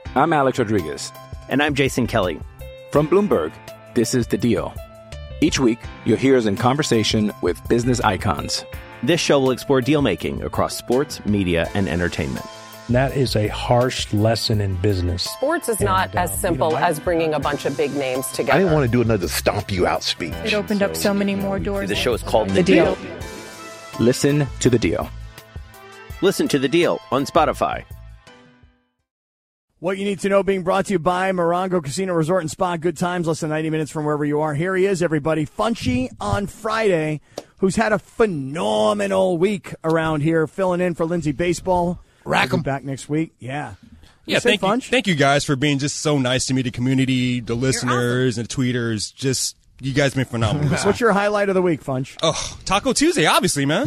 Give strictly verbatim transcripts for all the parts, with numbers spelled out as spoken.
I'm Alex Rodriguez. And I'm Jason Kelly. From Bloomberg, this is The Deal. Each week, you'll hear us in conversation with business icons. This show will explore deal-making across sports, media, and entertainment. That is a harsh lesson in business. Sports is not and, uh, as simple you know, I, as bringing a bunch of big names together. I didn't want to do another stomp you out speech. It opened so, up so many more doors. The show is called The, the deal. deal. Listen to The Deal. Listen to The Deal on Spotify. What you need to know being brought to you by Morongo Casino Resort and Spa. Good times, less than ninety minutes from wherever you are. Here he is, everybody. Funchy on Friday, who's had a phenomenal week around here, filling in for Lindsay Baseball. Rack 'em. Back next week. Yeah. Yeah, thank you, thank you guys for being just so nice to me, the community, the listeners, awesome. And tweeters. Just, you guys been phenomenal. What's your highlight of the week, Funch? Oh, Taco Tuesday, obviously, man.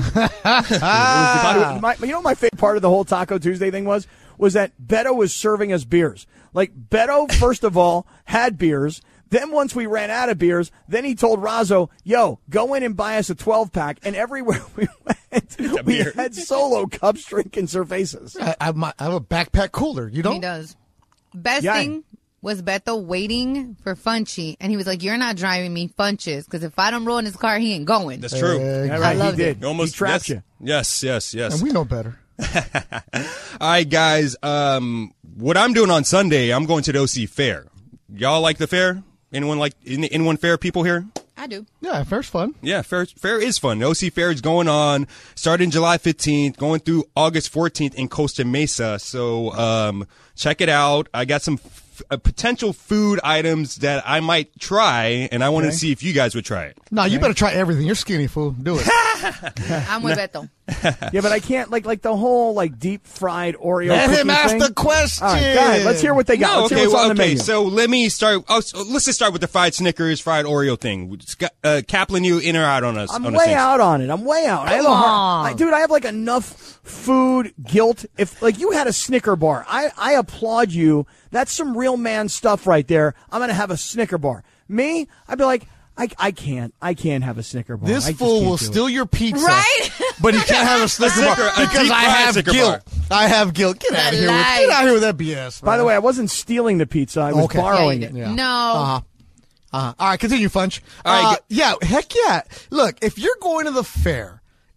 ah. my, you know what my favorite part of the whole Taco Tuesday thing was? Was that Beto was serving us beers. Like, Beto, first of all, had beers. Then once we ran out of beers, then he told Razzo, yo, go in and buy us a twelve-pack. And everywhere we went, we had Solo cups drinking Cervezas. I, I, my, I have a backpack cooler. You don't? He does. Best yeah. thing was Beto waiting for Funchy. And he was like, you're not driving me, Funches. Because if I don't roll in his car, he ain't going. That's true. Uh, yeah, right. I loved he did. It. Almost, he trapped yes, you. Yes, yes, yes. And we know better. All right, guys. Um, what I'm doing on Sunday, I'm going to the O C Fair. Y'all like the fair? Anyone like anyone fair people here? I do. Yeah, fair's fun. Yeah, fair fair is fun. The O C Fair is going on starting July fifteenth, going through August fourteenth in Costa Mesa. So um, check it out. I got some f- uh, potential food items that I might try, and I wanted okay. to see if you guys would try it. No, you okay. better try everything. You're skinny, fool. Do it. I'm with Beto. Yeah, but I can't, like, like the whole, like, deep-fried Oreo Let him ask thing. the question. All right, go ahead. Let's hear what they got. No, let's okay, hear what's well, on the okay, menu. so let me start. Oh, so let's just start with the fried Snickers, fried Oreo thing. Uh, Kaplan, you in or out on us? I'm on way out on it. I'm way out. I have a hard, I, dude, I have, like, enough food guilt. If, like, you had a Snicker bar, I, I applaud you. That's some real man stuff right there. I'm going to have a Snicker bar. Me, I'd be like, I, I can't. I can't have a Snicker bar. This fool will steal it. your pizza. Right? But he can't have a Snicker, a Snicker bar because I have Snicker guilt. Bar. I have guilt. Get out of here with, get out of here with that B S. Man. By the way, I wasn't stealing the pizza. I was okay. borrowing yeah, it. Yeah. No. Uh-huh. Uh-huh. All right, continue, Funch. All right, uh, yeah, heck yeah. Look, if you're going to the fair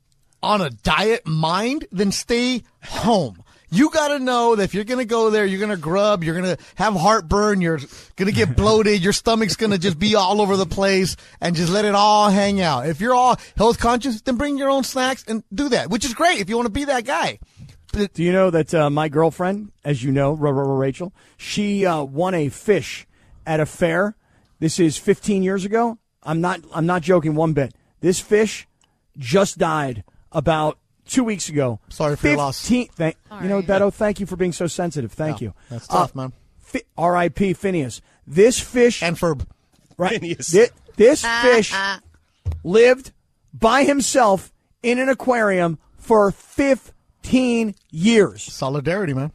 on a diet mind, then stay home. You got to know that if you're going to go there, you're going to grub, you're going to have heartburn, you're going to get bloated, your stomach's going to just be all over the place, and just let it all hang out. If you're all health conscious, then bring your own snacks and do that, which is great if you want to be that guy. But do you know that uh, my girlfriend, as you know, Rachel, she uh, won a fish at a fair. This is fifteen years ago. I'm not, I'm not joking one bit. This fish just died about two weeks ago. Sorry for your loss. Thank, you right. know, Beto, thank you for being so sensitive. Thank yeah, you. That's tough, uh, man. Fi- R I P Phineas. This fish. And Ferb. Right. Phineas. This, this fish lived by himself in an aquarium for fifteen years. Solidarity, man.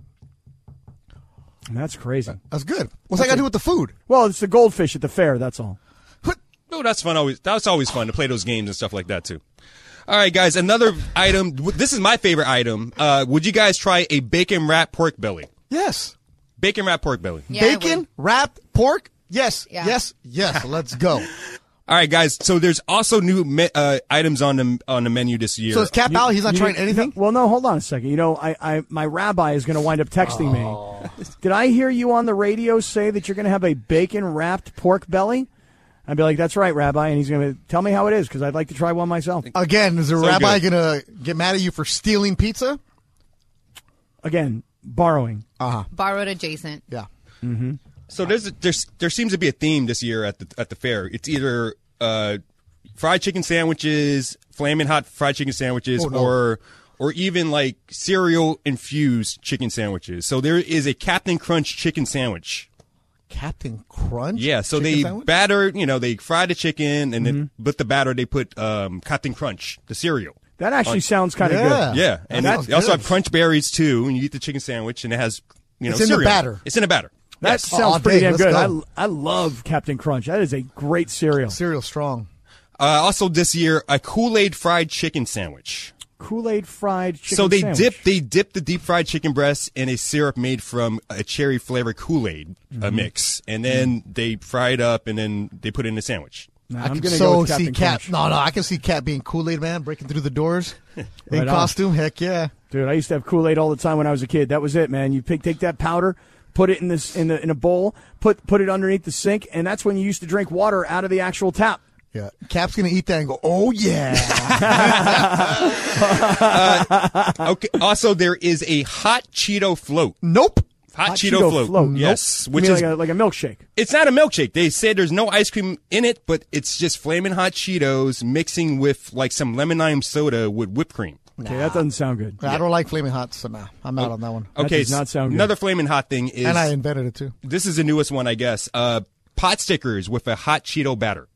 That's crazy. That's good. What's that got to do with the food? Well, it's the goldfish at the fair, that's all. No, that's fun. Always, that's always fun to play those games and stuff like that too. All right, guys. Another item. This is my favorite item. Uh, would you guys try a bacon wrapped pork belly? Yes. Bacon wrapped pork belly. Yeah, bacon wrapped pork? Yes. Yeah. Yes. Yes. Let's go. All right, guys. So there's also new me- uh, items on the on the menu this year. So is Cap out? He's not You- trying anything? Well, no, hold on a second. You know, I, I my rabbi is going to wind up texting oh. me. Did I hear you on the radio say that you're going to have a bacon-wrapped pork belly? I'd be like, that's right, Rabbi, and he's going to tell me how it is because I'd like to try one myself. Again, is the So rabbi going to get mad at you for stealing pizza? Again, borrowing. Uh-huh. Borrowed adjacent. Yeah. Mm-hmm. So there's a, there's there seems to be a theme this year at the at the fair. It's either uh, fried chicken sandwiches, flaming hot fried chicken sandwiches, Oh, no. or or even like cereal infused chicken sandwiches. So there is a Captain Crunch chicken sandwich. Captain Crunch? Yeah, so chicken they sandwich? batter, you know, they fry the chicken, and Mm-hmm. then with the batter they put um, Captain Crunch, the cereal. That actually On- sounds kind of Yeah. good. Yeah, and That they also sounds have crunch berries too, and you eat the chicken sandwich, and it has, you know, It's in the cereal. batter. It's in a batter. That Yes. sounds Oh, pretty dang, damn let's good. go. I, I love Captain Crunch. That is a great cereal. Cereal strong. Uh, also this year, a Kool-Aid fried chicken sandwich. Kool-Aid fried chicken So they sandwich. dip they dip the deep fried chicken breast in a syrup made from a cherry flavored Kool-Aid Mm-hmm. uh, mix, and then mm. they fry it up, and then they put it in a sandwich. Nah, I I'm can gonna so go with see Captain Cap. Crunch. No, no, I can see Cap being Kool-Aid man, breaking through the doors in Right on. costume. Heck yeah. Dude, I used to have Kool-Aid all the time when I was a kid. That was it, man. You pick, take that powder, put it in this in the in a bowl, put put it underneath the sink, and that's when you used to drink water out of the actual tap. Yeah, Cap's gonna eat that and go, oh yeah. uh, okay. Also, there is a hot Cheeto float. Nope. Hot, Hot Cheeto, Cheeto float. float. Yes, Nope. which You mean is like a, like a milkshake. It's not a milkshake. They said there's no ice cream in it, but it's just flaming hot Cheetos mixing with like some lemon lime soda with whipped cream. Okay, that doesn't sound good. I don't like flaming hot, so nah, I'm out on that one. That Okay, does not sound good. another flaming hot thing is, And I invented it too. this is the newest one, I guess. Uh, pot stickers with a hot Cheeto batter.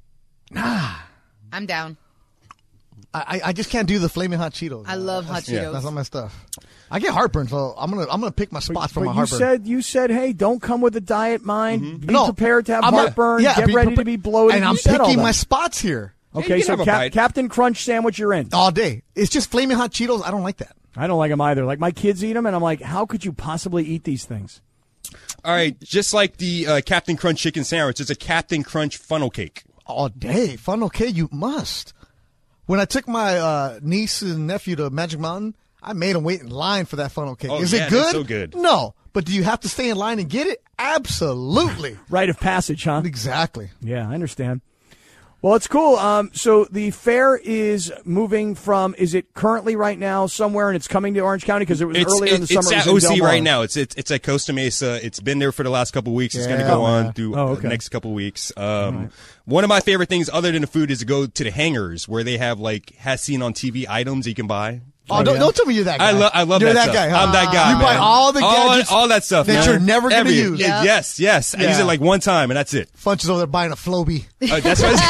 I'm down. I, I just can't do the flaming hot Cheetos. I love hot Yeah, Cheetos. that's not my stuff. I get heartburn, so I'm gonna I'm gonna pick my spots for But my you heartburn. said you said, hey, don't come with a diet mind. Be No, prepared to have I'm not- heartburn. yeah, get be ready prepa- to be bloated. And You I'm said all picking that. my spots here Okay, you so can have a Cap- bite. Captain Crunch sandwich, you're in. all day. It's just flaming hot Cheetos. I don't like that. I don't like them either. Like my kids eat them, and I'm like, how could you possibly eat these things? All right, just like the uh, Captain Crunch chicken sandwich, it's a Captain Crunch funnel cake. All day. Fun, okay, you must. When I took my uh, niece and nephew to Magic Mountain, I made them wait in line for that funnel cake. Oh, Is yeah, it good? that's so good. No. But do you have to stay in line and get it? Absolutely. Rite of passage, huh? Exactly. Yeah, I understand. Well, it's cool. Um, so the fair is moving from, is it currently right now somewhere and it's coming to Orange County? Because it was It's, earlier in the it- summer. it's it at was O in C Del Mar. right now. It's, it's it's at Costa Mesa. It's been there for the last couple of weeks. It's going to Yeah. go Oh, on yeah. through Oh, uh, okay. the next couple of weeks. Um, One of my favorite things, other than the food, is to go to the hangars where they have like has seen on T V items you can buy. Oh, don't, yeah. don't tell me you're that guy. I love I love you're that, that stuff. guy. Huh? I'm that guy. You buy man. all the gadgets all, all that stuff that man. you're never gonna Every- use. Yeah. Yes, yes. I use Yeah. it like one time and that's it. Funch is over there buying a Floby. Uh, that's right.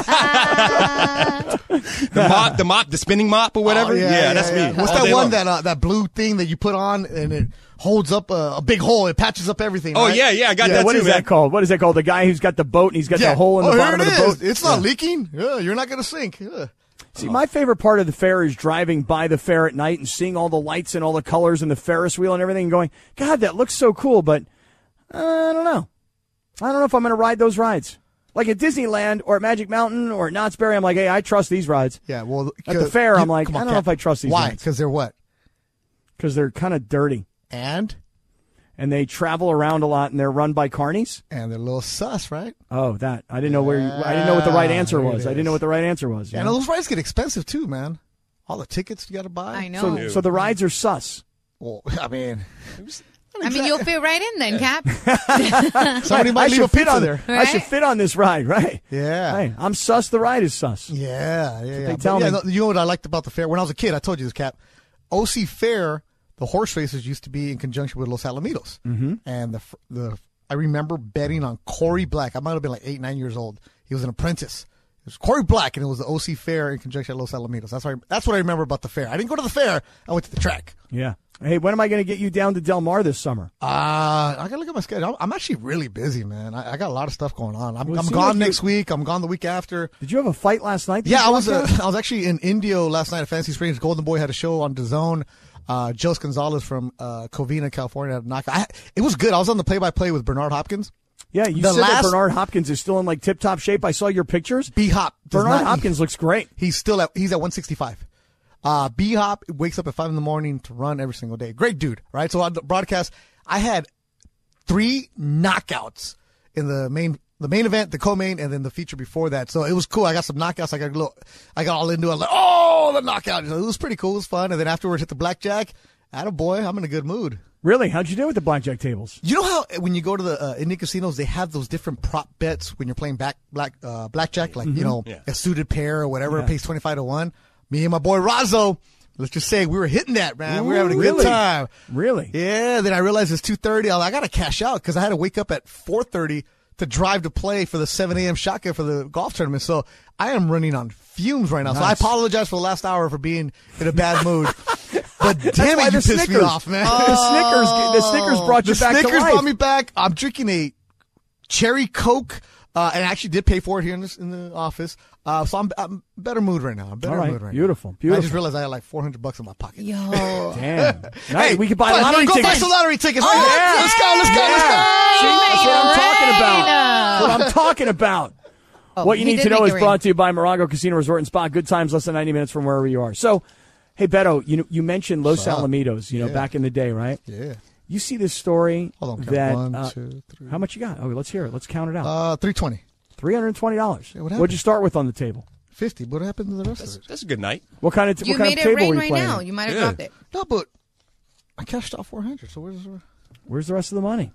the mop, the mop, the spinning mop or whatever. Oh, yeah, that's yeah. me. What's all that day one long. that uh, that blue thing that you put on and it holds up a, a big hole? It patches up everything. Oh right? yeah, yeah. I got Yeah, that what too, is man. that called? What is that called? The guy who's got the boat and he's got Yeah. the hole in oh, the here bottom it of the is. boat. It's not Yeah. leaking. Yeah, you're not gonna sink. Yeah. See, my favorite part of the fair is driving by the fair at night and seeing all the lights and all the colors and the Ferris wheel and everything and going, God, that looks so cool, but uh, I don't know. I don't know if I'm going to ride those rides. Like at Disneyland or at Magic Mountain or at Knott's Berry, I'm like, hey, I trust these rides. Yeah. Well, At the fair, I'm you- like, come I on, don't know Cap. if I trust these Why? rides. Because they're what? Because they're kind of dirty. And And they travel around a lot and they're run by carnies. and they're a little sus, right? Oh, that. I didn't know where you, I didn't know what the right answer there it was. I didn't know is. what the right answer was. you And know? those rides get expensive too, man. All the tickets you got to buy. I know. So, so the rides are sus. Well, I mean, I mean, you'll fit right in then, Cap. somebody I might leave should a fit pizza on there. I Right? should fit on this ride, right? Yeah. Hey, I'm sus. The ride is sus. Yeah, yeah, yeah. they But tell yeah, me. no, you know what I liked about the fair? When I was a kid, I told you this, Cap. O C Fair, the horse races used to be in conjunction with Los Alamitos. Mm-hmm. And the the I remember betting on Corey Black. I might have been like eight, nine years old. He was an apprentice. It was Corey Black, and it was the O C Fair in conjunction with Los Alamitos. That's what I, that's what I remember about the fair. I didn't go to the fair. I went to the track. Yeah. Hey, when am I going to get you down to Del Mar this summer? Uh, I gotta look at my schedule. I'm, I'm actually really busy, man. I, I got a lot of stuff going on. I'm, Well, it I'm seems gone like you- next week. I'm gone the week after. Did you have a fight last night? that Yeah, you I was. Uh, broadcast? I was actually in Indio last night at Fancy Springs. Golden Boy had a show on DAZN. Uh, Jose Gonzalez from uh, Covina, California, had a knockout. I, it was good. I was on the play-by-play with Bernard Hopkins. Yeah, you the said last- that Bernard Hopkins is still in like tip-top shape. I saw your pictures. B Hop. does Bernard not- Hopkins looks great. He's still at. He's at one sixty-five. Uh, B Hop wakes up at five in the morning to run every single day. Great dude, right? So on the broadcast, I had three knockouts in the main, the main event, the co-main, and then the feature before that. So it was cool. I got some knockouts. I got a little, I got all into it. I was like, oh, the knockout. So it was pretty cool. It was fun. And then afterwards, hit the blackjack. Attaboy, I'm in a good mood. Really? How'd you do with the blackjack tables? You know how when you go to the uh, Indian casinos, they have those different prop bets when you're playing back black uh, blackjack, like you know Yeah. a suited pair or whatever. Yeah. It pays twenty five to one. Me and my boy Razzo, let's just say we were hitting that, man. we were having a Really? good time. Really? Yeah. Then I realized it's two thirty. I, was like, I got to cash out because I had to wake up at four thirty to drive to play for the seven a.m. shotgun for the golf tournament. So I am running on fumes right now. So I Nice. apologize for the last hour for being in a bad mood. But damn why it, you the pissed me Snickers- off, man. The Snickers, the Snickers brought you The back Snickers to life. brought me back. I'm drinking a cherry Coke Uh, and I actually did pay for it here in, this, in the office. Uh, so I'm, I'm better mood right now. I'm better All right. mood right Beautiful. now. Beautiful. I just realized I had like four hundred bucks in my pocket. Yo. Damn. Hey, we could buy fine, lottery go tickets. buy some lottery tickets. Oh, Right yeah. here. Let's go, let's go, Yeah. let's go. See, that's what I'm talking about. Rain. That's what I'm talking about. Oh, what you he need did to know make is it brought rain. to you by Morongo Casino Resort and Spa. Good times, less than ninety minutes from wherever you are. So, hey, Beto, you know, you mentioned Los What's up? Alamitos, you know, Yeah. back in the day, right? Yeah. You see this story Hold on, count. that One, uh, two, three. how much you got? Oh, let's hear it. Let's count it out. Uh, three twenty. Three hundred twenty dollars. Yeah, what What'd you happened? start with on the table? fifty. What happened to the rest That's, of it? that's a good night. What kind of You what kind made of it table rain were you right playing? now. You might have Yeah. dropped it. No, but I cashed out four hundred. So where's the... Where's the rest of the money?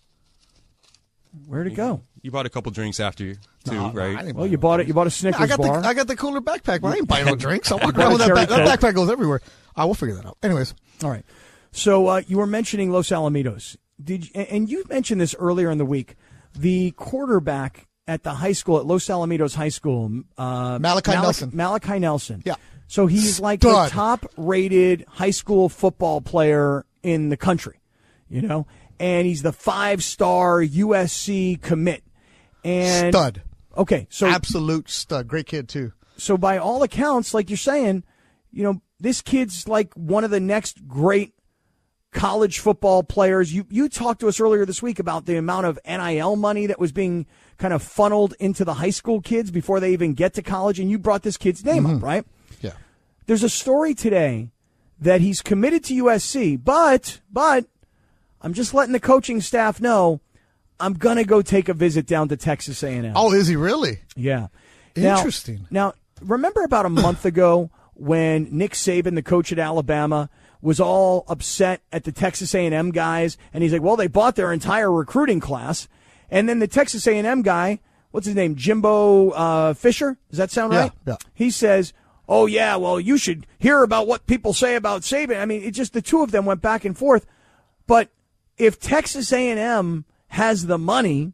Where'd it go? You bought a couple drinks after you, too, No, no, right? I didn't Well, buy you no bought it. You bought a drinks. Snickers I got bar. the I got the cooler backpack, but I ain't buying no drinks. I walk bought around a with that, cherry back, that Coke. backpack goes everywhere. I will figure that out. Anyways, All right. So uh, you were mentioning Los Alamitos. Did you, and you mentioned this earlier in the week. The quarterback at the high school at Los Alamitos High School, uh, Malachi Malach- Nelson. Malachi Nelson. Yeah. So he's like the Stud. top-rated high school football player in the country, you know, and he's the five-star U S C commit. And stud. Okay, so Absolute stud. Great kid, too. so by all accounts, like you're saying, you know, this kid's like one of the next great college football players. You you talked to us earlier this week about the amount of N I L money that was being kind of funneled into the high school kids before they even get to college, and you brought this kid's name Mm-hmm. up, right? Yeah. There's a story today that he's committed to U S C, but but I'm just letting the coaching staff know I'm gonna go take a visit down to Texas A and M. Oh, is he really? Yeah. Now- Interesting. Now, remember about a month ago when Nick Saban, the coach at Alabama, was all upset at the Texas A and M guys, and he's like, well, they bought their entire recruiting class. And then the Texas A and M guy, what's his name, Jimbo uh, Fisher? Does that sound Yeah, right? yeah. He says, oh, yeah, well, you should hear about what people say about Saban. I mean, it just the two of them went back and forth. But if Texas A and M has the money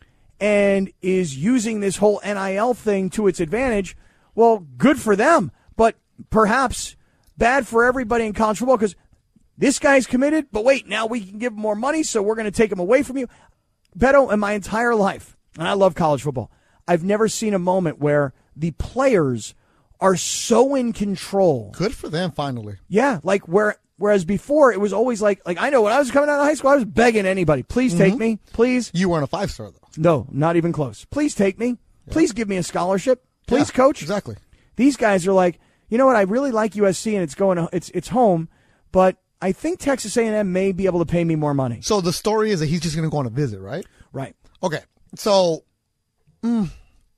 and is using this whole N I L thing to its advantage, well, good for them. But perhaps bad for everybody in college football because this guy's committed, but wait, now we can give him more money, so we're going to take him away from you. Beto, in my entire life, and I love college football, I've never seen a moment where the players are so in control. Good for them, finally. Yeah, like where whereas before it was always like like I know when I was coming out of high school, I was begging anybody, please take Mm-hmm. me, please. You weren't a five-star, though. No, not even close. Please take me. Please give me a scholarship. Please, Yeah, coach. Exactly. These guys are like, you know what? I really like U S C and it's going, it's it's home, but I think Texas A and M may be able to pay me more money. So the story is that he's just going to go on a visit, right? Right. Okay. So mm,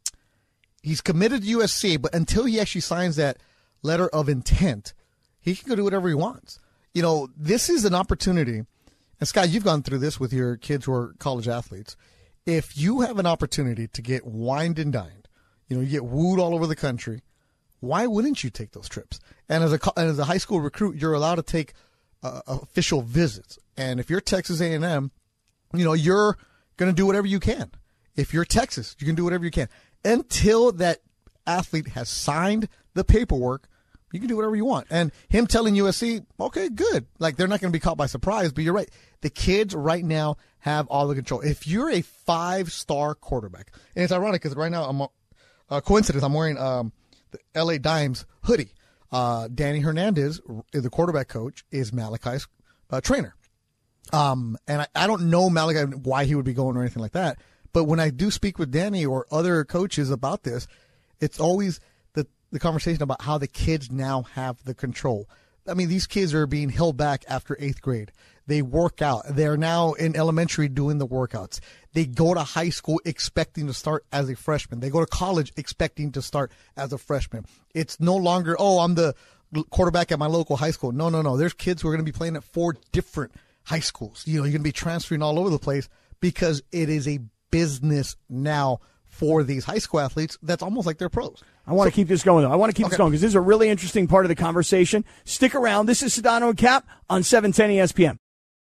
he's committed to U S C, but until he actually signs that letter of intent, he can go do whatever he wants. You know, this is an opportunity. And Scott, you've gone through this with your kids who are college athletes. If you have an opportunity to get wined and dined, you know, you get wooed all over the country, why wouldn't you take those trips? And as a and as a high school recruit, you're allowed to take uh, official visits. And if you're Texas A and M, you know, you're going to do whatever you can. If you're Texas, you can do whatever you can. Until that athlete has signed the paperwork, you can do whatever you want. And him telling U S C, okay, good. Like, they're not going to be caught by surprise, but you're right. The kids right now have all the control. If you're a five-star quarterback, and it's ironic because right now, I'm a uh, coincidence, I'm wearing um, the L A Dimes hoodie. Uh, Danny Hernandez, the quarterback coach, is Malachi's uh, trainer. Um, and I, I don't know Malachi why he would be going or anything like that. But when I do speak with Danny or other coaches about this, it's always the, the conversation about how the kids now have the control. I mean, these kids are being held back after eighth grade. They work out. They're now in elementary doing the workouts. They go to high school expecting to start as a freshman. They go to college expecting to start as a freshman. It's no longer, oh, I'm the quarterback at my local high school. No, no, no. There's kids who are going to be playing at four different high schools. You know, you're going to be transferring all over the place because it is a business now for these high school athletes that's almost like they're pros. I want So- to keep this going, though. I want to keep Okay. this going because this is a really interesting part of the conversation. Stick around. This is Sedano and Cap on seven ten E S P N.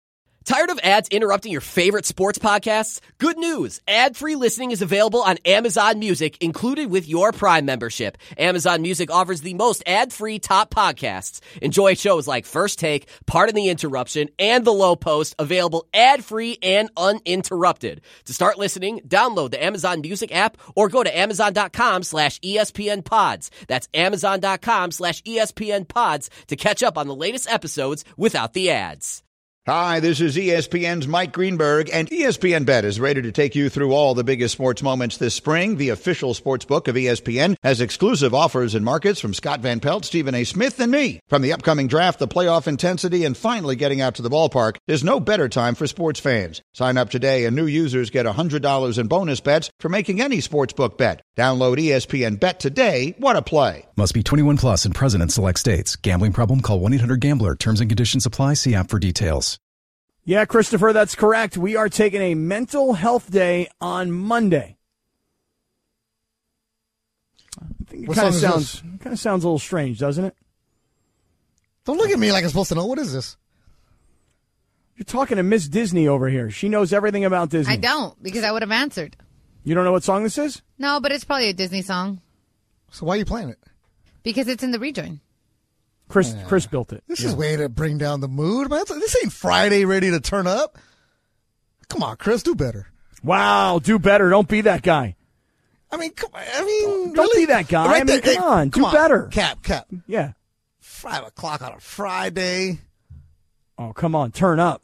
Tired of ads interrupting your favorite sports podcasts? Good news! Ad-free listening is available on Amazon Music, included with your Prime membership. Amazon Music offers the most ad-free top podcasts. Enjoy shows like First Take, Pardon the Interruption, and The Low Post, available ad-free and uninterrupted. To start listening, download the Amazon Music app or go to amazon.com slash ESPN pods. That's amazon.com slash ESPN pods to catch up on the latest episodes without the ads. Hi, this is E S P N's Mike Greenberg, and E S P N Bet is ready to take you through all the biggest sports moments this spring. The official sports book of E S P N has exclusive offers and markets from Scott Van Pelt, Stephen A. Smith, and me. From the upcoming draft, the playoff intensity, and finally getting out to the ballpark, there's no better time for sports fans. Sign up today, and new users get one hundred dollars in bonus bets for making any sportsbook bet. Download E S P N Bet today. What a play. Must be twenty-one plus and present in select states. Gambling problem? Call one eight hundred gambler. Terms and conditions apply. See app for details. Yeah, Christopher, that's correct. We are taking a mental health day on Monday. I think it kind of sounds kind of sounds a little strange, doesn't it? Don't look at me like I'm supposed to know. What is this? You're talking to Miss Disney over here. She knows everything about Disney. I don't, because I would have answered. You don't know what song this is? No, but it's probably a Disney song. So why are you playing it? Because it's in the rejoin. Chris Yeah. Chris built it. This Yeah. is way to bring down the mood, man. This ain't Friday ready to turn up. Come on, Chris, do better. Wow, do better. Don't be that guy. I mean, come on. I mean, Don't really? be that guy. Right I mean, there. come Hey, on. come do better. Cap, cap. Yeah. Five o'clock on a Friday. Oh, come on. Turn up.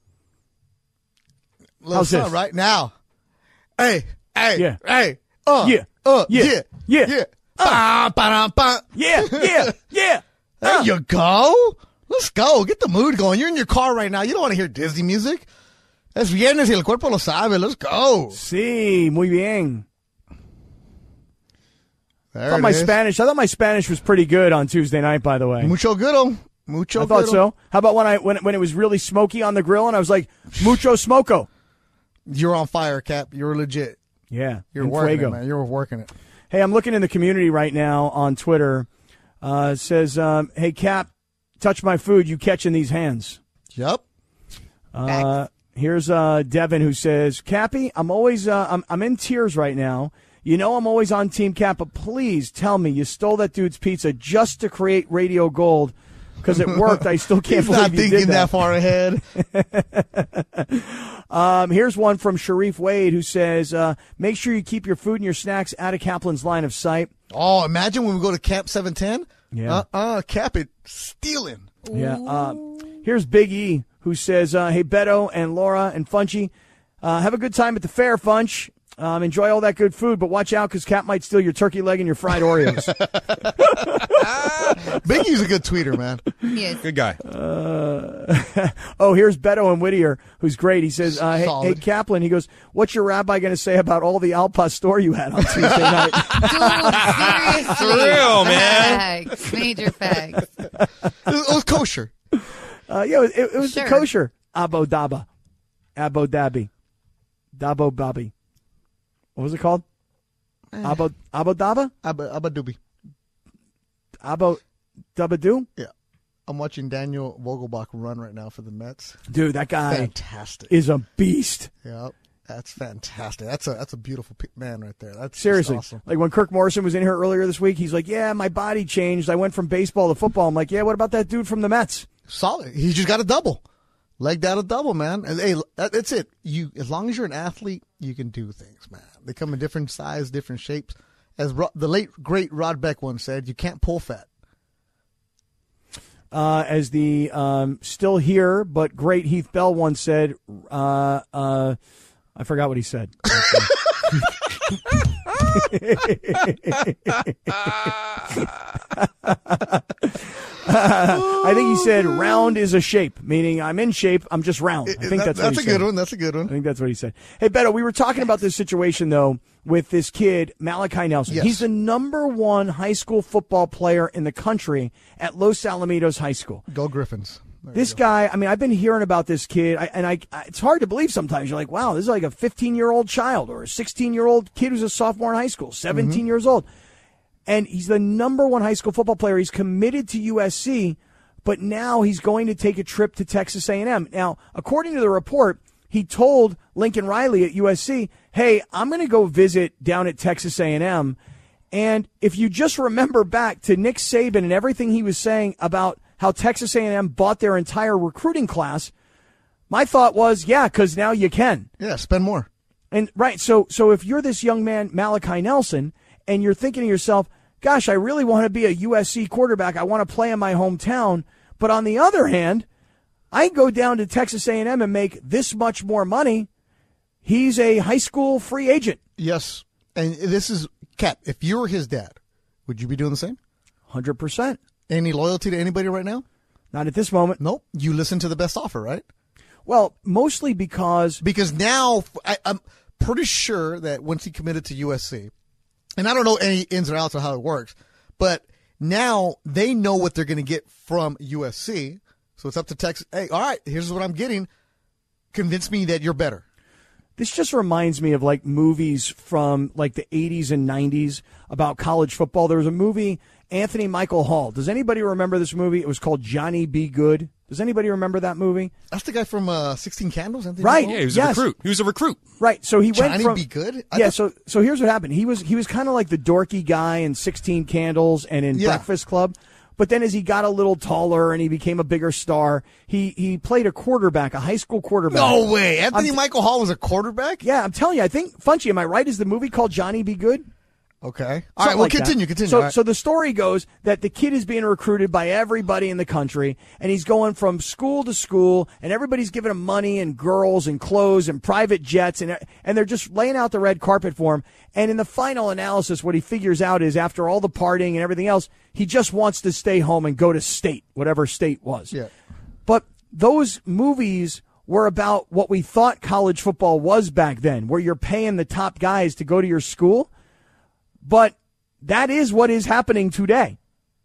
Little How's sun this? right now. Hey, hey, Yeah. hey. Uh, Yeah. uh, Yeah. yeah, Yeah. yeah. Uh. Ba, ba, ba. Yeah, yeah, yeah. There Uh. you go. Let's go. Get the mood going. You're in your car right now. You don't want to hear Disney music. Es viernes y el cuerpo lo sabe. Let's go. Sí, muy bien. There I thought it my is. Spanish. I thought my Spanish was pretty good on Tuesday night. By the way, Mucho goodo. Mucho I thought goodo. so. How about when I when when it was really smoky on the grill and I was like, mucho smoko. You're on fire, Cap. You're legit. Yeah, You're en working fuego. it, man. You're working it. Hey, I'm looking in the community right now on Twitter. Uh, it says, um, "Hey Cap, touch my food. You catching these hands?" Yep. Uh, here's uh, Devin who says, "Cappy, I'm always uh, I'm I'm in tears right now. You know I'm always on Team Cap, but please tell me you stole that dude's pizza just to create Radio Gold because it worked. I still can't He's believe not you thinking did that. that far ahead. um, here's one from Sharif Wade who says, uh, make sure you keep your food and your snacks out of Kaplan's line of sight. Oh, imagine when we go to Camp seven ten. Yeah. Uh-uh. Cap it. Stealing. Yeah. Uh, here's Big E who says, uh, hey, Beto and Laura and Funchy, uh, have a good time at the fair, Funch. Um, enjoy all that good food, but watch out because Cap might steal your turkey leg and your fried Oreos. Biggie's a good tweeter, man. Yes. Good guy. Uh, oh, here's Beto and Whittier, who's great. He says, uh, hey, hey, Solid. Kaplan, he goes, what's your rabbi going to say about all the al pastor you had on Tuesday night? Dude, seriously. For real, man. Facts. Major facts. It was, it was kosher. Uh, yeah, it, it was Sure. the kosher. Abo Daba. Abo Dhabi. Dabo Bobby. What was it called? Abo Abo Daba? Abba, Abba Doobie. Abo Dabadoo? Yeah. I'm watching Daniel Vogelbach run right now for the Mets. Dude, that guy Fantastic. is a beast. Yep. That's fantastic. That's a that's a beautiful pe- man right there. That's just Seriously. awesome. Like when Kirk Morrison was in here earlier this week, he's like, yeah, my body changed. I went from baseball to football. I'm like, yeah, what about that dude from the Mets? Solid. He just got a double. Legged out a double, man. And, hey, that, that's it. You, as long as you're an athlete, you can do things, man. They come in different size, different shapes. As Ro- the late great Rod Beck once said, you can't pull fat. Uh, as the um, still here but great Heath Bell once said, uh, uh, I forgot what he said. I think he said round is a shape, meaning I'm in shape. I'm just round. I think That- that's what that's he a said. good one. That's a good one. I think that's what he said. Hey, Beto, we were talking about this situation, though, with this kid, Malachi Nelson. Yes. He's the number one high school football player in the country at Los Alamitos High School. Go Griffins. There This you go. guy, I mean, I've been hearing about this kid, I, and I, I, it's hard to believe sometimes. You're like, wow, this is like a fifteen-year-old child or a sixteen-year-old kid who's a sophomore in high school, seventeen Mm-hmm. years old. And he's the number one high school football player. He's committed to U S C, but now he's going to take a trip to Texas A and M. Now, according to the report, he told Lincoln Riley at U S C, hey, I'm going to go visit down at Texas A and M. And if you just remember back to Nick Saban and everything he was saying about how Texas A and M bought their entire recruiting class, my thought was, yeah, because now you can. Yeah, spend more. And right, so so if you're this young man, Malachi Nelson, and you're thinking to yourself, gosh, I really want to be a U S C quarterback. I want to play in my hometown. But on the other hand, I go down to Texas A and M and make this much more money. He's a high school free agent. Yes. And this is, Cap, if you were his dad, would you be doing the same? one hundred percent. Any loyalty to anybody right now? Not at this moment. Nope. You listen to the best offer, right? Well, mostly because... Because now, I, I'm pretty sure that once he committed to U S C, and I don't know any ins or outs of how it works, but now they know what they're going to get from U S C. So it's up to Texas. Hey, all right, here's what I'm getting. Convince me that you're better. This just reminds me of like movies from like the eighties and nineties about college football. There was a movie, Anthony Michael Hall. Does anybody remember this movie? It was called Johnny Be Good. Does anybody remember that movie? That's the guy from uh, sixteen Candles, Anthony right? Michael? Yeah, he was yes. a recruit. He was a recruit. Right. So he Johnny went from Be Good. I yeah. thought, So so here's what happened. He was he was kind of like the dorky guy in sixteen Candles and in Yeah. Breakfast Club. But then as he got a little taller and he became a bigger star, he, he played a quarterback, a high school quarterback. No way. Anthony I'm, Michael Hall was a quarterback? Yeah, I'm telling you. I think, Funchy, am I right? Is the movie called Johnny Be Good? Okay. All Something right, well, like continue, that. continue. So, All right. so the story goes that the kid is being recruited by everybody in the country, and he's going from school to school, and everybody's giving him money and girls and clothes and private jets, and and they're just laying out the red carpet for him. And in the final analysis, what he figures out is after all the partying and everything else, he just wants to stay home and go to state, whatever state was. Yeah. But those movies were about what we thought college football was back then, where you're paying the top guys to go to your school. But that is what is happening today.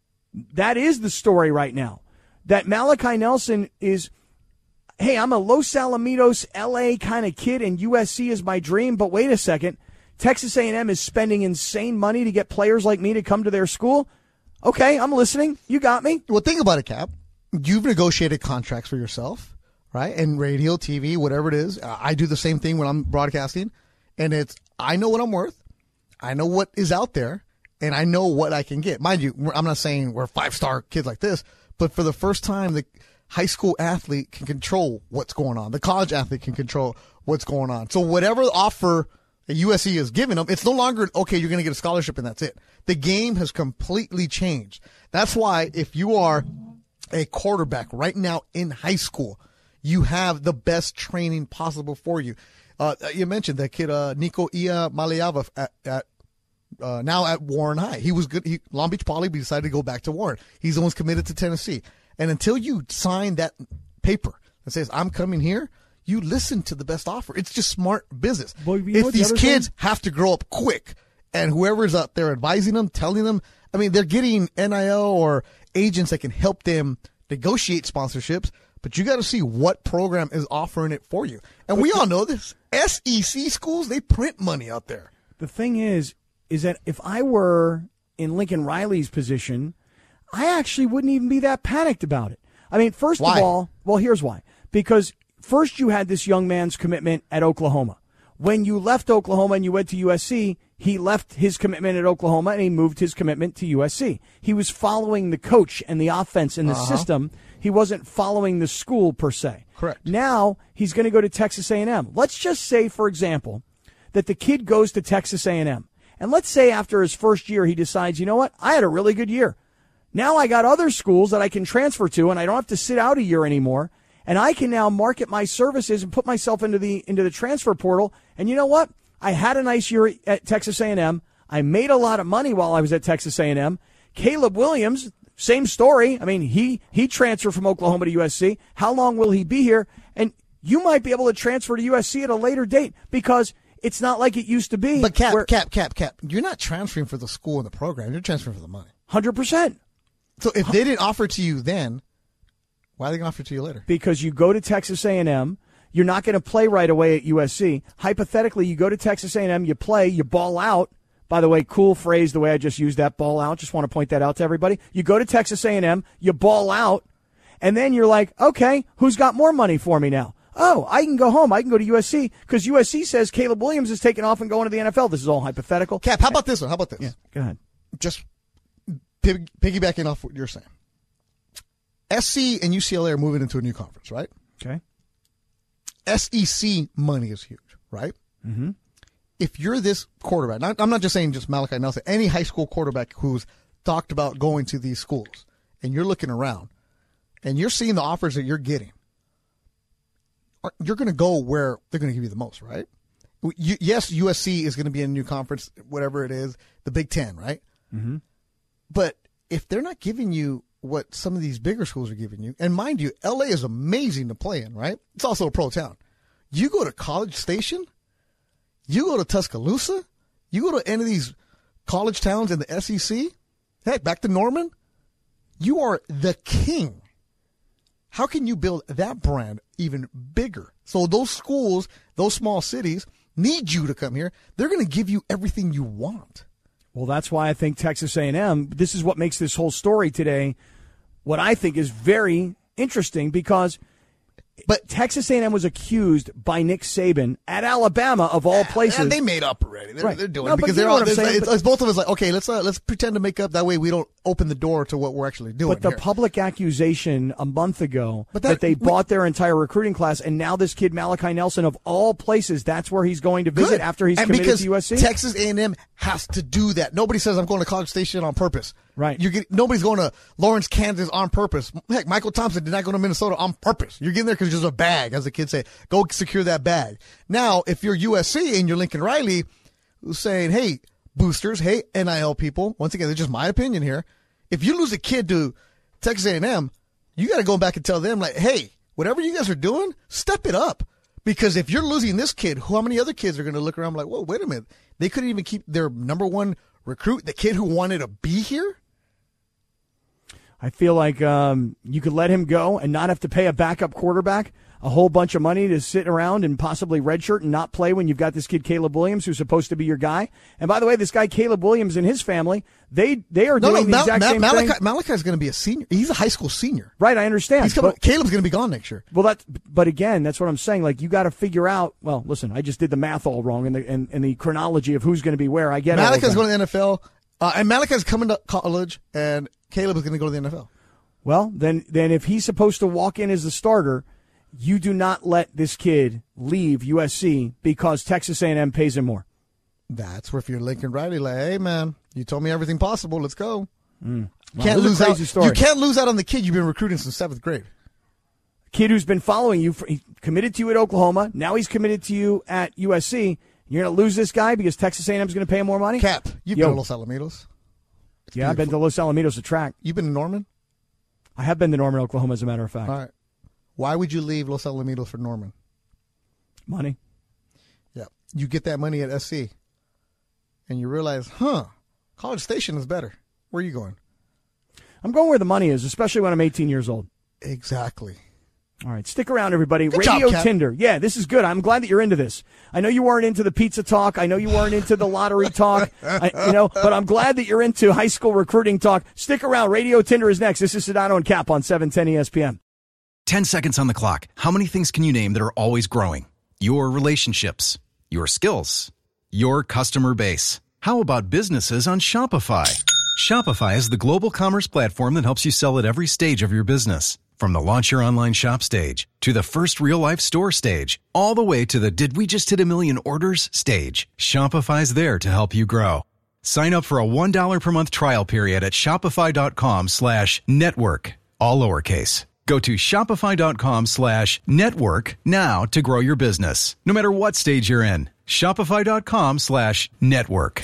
That is the story right now. That Malachi Nelson is, hey, I'm a Los Alamitos, L A kind of kid, and U S C is my dream. But wait a second. Texas A and M is spending insane money to get players like me to come to their school. Okay, I'm listening. You got me. Well, think about it, Cap. You've negotiated contracts for yourself, right? And radio, T V, whatever it is. I do the same thing when I'm broadcasting. And it's, I know what I'm worth. I know what is out there, and I know what I can get. Mind you, I'm not saying we're five-star kids like this, but for the first time, the high school athlete can control what's going on. The college athlete can control what's going on. So whatever offer that U S C is giving them, it's no longer, okay, you're going to get a scholarship and that's it. The game has completely changed. That's why if you are a quarterback right now in high school, you have the best training possible for you. Uh, you mentioned that kid, uh, Nico Ia Maliava at, at uh, now at Warren High. He was good. He, Long Beach Poly, but he decided to go back to Warren. He's the one committed to Tennessee. And until you sign that paper that says, I'm coming here, you listen to the best offer. It's just smart business. Well, you know if what the these other kids thing- have to grow up quick, and whoever's out there advising them, telling them, I mean, they're getting N I L or agents that can help them negotiate sponsorships, but you got to see what program is offering it for you. And we all know this. S E C schools, they print money out there. The thing is, is that if I were in Lincoln Riley's position, I actually wouldn't even be that panicked about it. I mean, first Why? of all, well, here's why. Because first you had this young man's commitment at Oklahoma. When you left Oklahoma and you went to U S C, he left his commitment at Oklahoma and he moved his commitment to U S C. He was following the coach and the offense and the Uh-huh. system. He wasn't following the school per se. Correct. Now he's going to go to Texas A and M. Let's just say, for example, that the kid goes to Texas A and M. And let's say after his first year he decides, you know what, I had a really good year. Now I got other schools that I can transfer to and I don't have to sit out a year anymore. And I can now market my services and put myself into the into the transfer portal. And you know what? I had a nice year at Texas A and M. I made a lot of money while I was at Texas A and M. Caleb Williams, same story. I mean, he he transferred from Oklahoma to U S C. How long will he be here? And you might be able to transfer to U S C at a later date because it's not like it used to be. But Cap, where, Cap, Cap, Cap, you're not transferring for the school and the program. You're transferring for the money. one hundred percent. So if they didn't offer to you then, why are they going to offer to you later? Because you go to Texas A and M. You're not going to play right away at U S C. Hypothetically, you go to Texas A and M, you play, you ball out. By the way, cool phrase the way I just used that, ball out. Just want to point that out to everybody. You go to Texas A and M, you ball out, And then you're like, okay, who's got more money for me now? Oh, I can go home. I can go to U S C because U S C says Caleb Williams is taking off and going to the N F L. This is all hypothetical. Cap, how about this one? How about this? Yeah, go ahead. Just pig- piggybacking off what you're saying. S C and U C L A are moving into a new conference, right? Okay. S E C money is huge, right? Mm-hmm. If you're this quarterback, not, I'm not just saying just Malachi Nelson, any high school quarterback who's talked about going to these schools, and you're looking around, and you're seeing the offers that you're getting, you're going to go where they're going to give you the most, right? You, yes, U S C is going to be in a new conference, whatever it is, the Big Ten, right? Mm-hmm. But if they're not giving you what some of these bigger schools are giving you, and mind you, L A is amazing to play in, right? It's also a pro town. You go to College Station, you go to Tuscaloosa, you go to any of these college towns in the S E C, heck, back to Norman, you are the king. How can you build that brand even bigger? So those schools, those small cities need you to come here. They're going to give you everything you want. Well, that's why I think Texas A and M, this is what makes this whole story today, what I think is very interesting, because but Texas A and M was accused by Nick Saban at Alabama, of all places. And they made up already. They're, right. they're doing no, it because they're all, it's, saying, it's, but, it's both of us like, okay, let's uh, let's pretend to make up. That way we don't open the door to what we're actually doing. But the here. public accusation a month ago but that, that they we, bought their entire recruiting class, and now this kid Malachi Nelson, of all places, that's where he's going to visit good. after he's and committed because to U S C. Texas A and M has to do that. Nobody says I'm going to College Station on purpose. Right. You get nobody's going to Lawrence, Kansas on purpose. Heck, Michael Thompson did not go to Minnesota on purpose. You're getting there because there's a bag, as the kids say. Go secure that bag. Now, if you're U S C and you're Lincoln Riley, who's saying, hey, boosters, hey, N I L people, once again, it's just my opinion here. If you lose a kid to Texas A and M, you got to go back and tell them, like, hey, whatever you guys are doing, step it up. Because if you're losing this kid, how many other kids are going to look around like, whoa, wait a minute. They couldn't even keep their number one recruit, the kid who wanted to be here? I feel like um, you could let him go and not have to pay a backup quarterback a whole bunch of money to sit around and possibly redshirt and not play when you've got this kid Caleb Williams, who's supposed to be your guy. And by the way, this guy Caleb Williams and his family, they they are no, doing no, the Mal- exact Mal- same Malachi, thing. Malachi's going to be a senior. He's a high school senior. Right, I understand. He's coming, but, Caleb's going to be gone next year. Well, that, but again, that's what I'm saying. Like, you got to figure out. Well, listen, I just did the math all wrong in the in, in the chronology of who's going to be where. I get it. Malachi's going to the N F L, uh, and Malachi's coming to college, and Caleb is going to go to the N F L. Well, then, then if he's supposed to walk in as the starter, you do not let this kid leave U S C because Texas A and M pays him more. That's where if you're Lincoln Riley, like, hey man, you told me everything possible. Let's go. Mm. Wow, Can't lose out. Story. You can't lose out on the kid you've been recruiting since seventh grade. Kid who's been following you, for, he committed to you at Oklahoma. Now he's committed to you at U S C. You're going to lose this guy because Texas A and M is going to pay him more money? Cap, you've Yo. been to Los Alamitos. It's yeah, beautiful. I've been to Los Alamitos to track. You've been to Norman? I have been to Norman, Oklahoma, as a matter of fact. All right. Why would you leave Los Alamitos for Norman? Money. Yeah. You get that money at S C, and you realize, huh, College Station is better. Where are you going? I'm going where the money is, especially when I'm eighteen years old. Exactly. All right, stick around, everybody. Good Radio job, Cap. Tinder. Yeah, this is good. I'm glad that you're into this. I know you weren't into the pizza talk. I know you weren't into the lottery talk. I, you know, but I'm glad that you're into high school recruiting talk. Stick around. Radio Tinder is next. This is Sedano and Cap on seven ten E S P N. Ten seconds on the clock. How many things can you name that are always growing? Your relationships, your skills, your customer base. How about businesses on Shopify? Shopify is the global commerce platform that helps you sell at every stage of your business. From the launch your online shop stage to the first real-life store stage, all the way to the did we just hit a million orders stage, Shopify's there to help you grow. Sign up for a one dollar per month trial period at shopify.com slash network, all lowercase. Go to shopify.com slash network now to grow your business, no matter what stage you're in. Shopify.com slash network.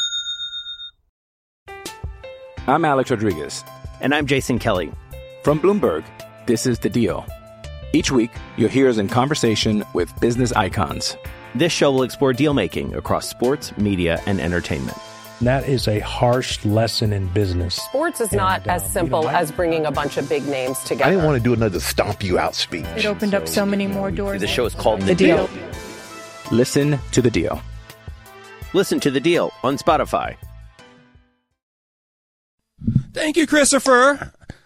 I'm Alex Rodriguez. And I'm Jason Kelly. From Bloomberg, this is The Deal. Each week, you'll hear us in conversation with business icons. This show will explore deal-making across sports, media, and entertainment. That is a harsh lesson in business. Sports is not and, uh, as simple you know, I, as bringing a bunch of big names together. I didn't want to do another stomp you out speech. It opened up so many more doors. The show is called The, The deal. Deal. Listen to The Deal. Listen to The Deal on Spotify. Thank you, Christopher.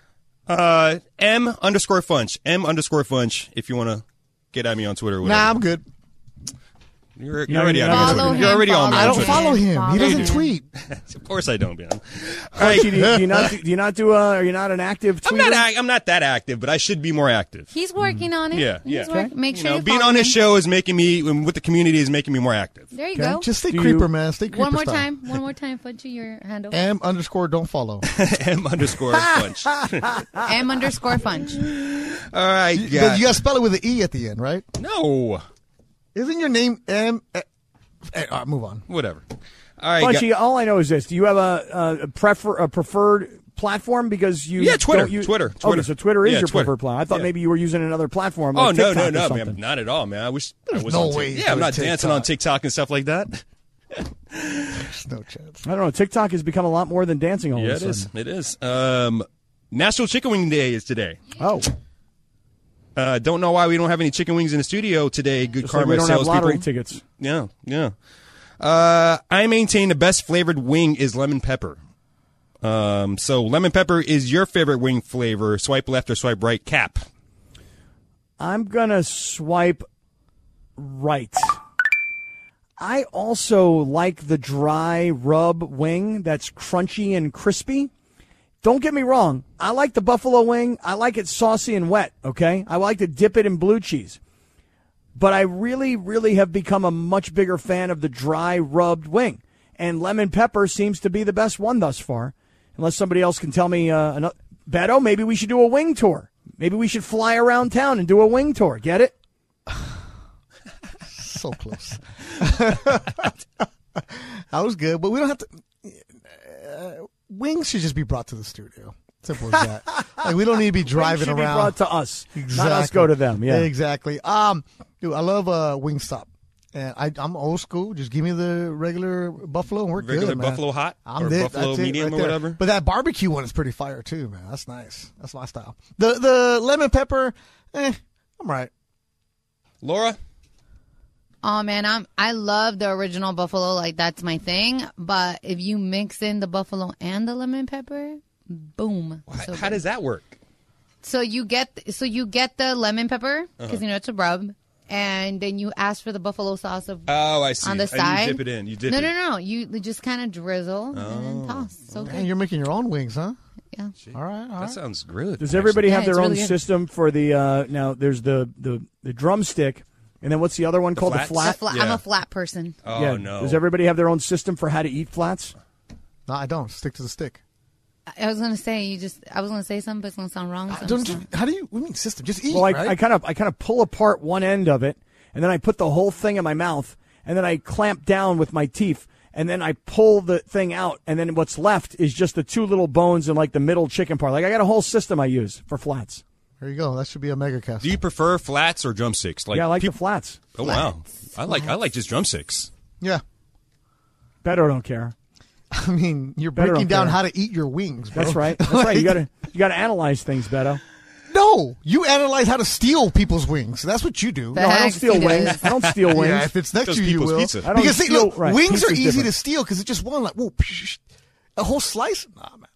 Uh, M underscore Funch. M underscore Funch. If you want to get at me on Twitter. Or whatever. Nah, I'm good. You're, you're already on my Twitter. him, You're already on my I don't Twitter. follow him. Follow He doesn't him. tweet. Of course I don't, man. All Right. Do, you, do you not do, do you not do? Uh, are you not an active tweeter? I'm not. Ac- I'm not that active, but I should be more active. He's working on it. Yeah, He's yeah. work- Make You sure know, you being follow on this him. show is making me, um, with the community, is making me more active. There you Okay. go. Just stay Do creeper, you- man. Stay creeper One more style. time. One more time. Funchy, your handle. M underscore don't follow. M underscore Funch. M underscore Funch. All right, But guys. you got to spell it with an E at the end, right? No. Isn't your name M? Eh, eh, all right, move on. Whatever. All right, Punchy, guys. all I know is this: do you have a, a prefer a preferred platform because you? Yeah, Twitter, don't use, Twitter, Okay, Twitter. so Twitter is Yeah, your Twitter. preferred platform. I thought Yeah. maybe you were using another platform. Oh Like no, TikTok no, or no, something. man, not at all, man. I wish I was no on way Tik- you Yeah, I'm do not TikTok. dancing on TikTok and stuff like that. There's no chance. I don't know. TikTok has become a lot more than dancing. All Yeah, of it a is. sudden. It is. Um, National Chicken Wing Day is today. Oh, Uh, don't know why we don't have any chicken wings in the studio today. Good just like karma we don't have salespeople. lottery tickets. Yeah, yeah. Uh, I maintain the best flavored wing is lemon pepper. Um, so lemon pepper is your favorite wing flavor. Swipe left or swipe right. Cap. I'm gonna swipe right. I also like the dry rub wing that's crunchy and crispy. Don't get me wrong. I like the buffalo wing. I like it saucy and wet, okay? I like to dip it in blue cheese. But I really, really have become a much bigger fan of the dry rubbed wing. And lemon pepper seems to be the best one thus far. Unless somebody else can tell me, uh, another. Beto, maybe we should do a wing tour. Maybe we should fly around town and do a wing tour. Get it? So close. That was good, but we don't have to. Uh, wings should just be brought to the studio. Simple as that. Like, we don't need to be driving should around. be brought to us, Exactly. not us go to them. Yeah, exactly. Um, dude, I love uh, Wingstop, and I, I'm old school. Just give me the regular buffalo, and we're Regular good, man. Buffalo hot I'm or it. Buffalo That's it medium right or there. whatever. But that barbecue one is pretty fire too, man. That's nice. That's my style. The the lemon pepper, eh, I'm right. Laura. Oh man, I'm I love the original buffalo, like that's my thing. But if you mix in the buffalo and the lemon pepper, boom. How, So how good. does that work? So you get so you get the lemon pepper because Uh-huh. you know it's a rub, and then you ask for the buffalo sauce of Oh, I see. on the And side. you dip it in. You dip no, it. no, no. You just kind of drizzle and Oh. then toss. So Man, good. you're making your own wings, huh? Yeah. All right, all That right. sounds good. Does everybody Yeah, have their it's own really good. system for the? Uh, now, there's the, the the drumstick, and then what's the other one called? flats? The flat. The fla- Yeah. I'm a flat person. Oh yeah. no. Does everybody have their own system for how to eat flats? No, I don't. Stick to the stick. I was gonna say you just. I was gonna say something, but it's gonna sound wrong. So I'm Don't just you, not. how do you? What do you mean system? Just eat, Well, I, right? I kind of I kind of pull apart one end of it, and then I put the whole thing in my mouth, and then I clamp down with my teeth, and then I pull the thing out, and then what's left is just the two little bones and like the middle chicken part. Like I got a whole system I use for flats. There you go. That should be a mega cast. Do you prefer flats or drumsticks? Like yeah, I like peop- the flats. Oh wow. I like I like just drumsticks. Yeah. Beto don't care. I mean, you're Better breaking don't down care. how to eat your wings, bro. That's right. That's right. You gotta you gotta analyze things, Beto. No, you analyze how to steal people's wings. That's what you do. No, I don't Facts, steal he wings. does. I don't steal wings. Yeah, if it's next Those to you, you people's will. pizza. I don't Because see, steal- look, right, wings are pizza's easy different. to steal because it's just one, like, whoa, psh, a whole slice. Nah, man.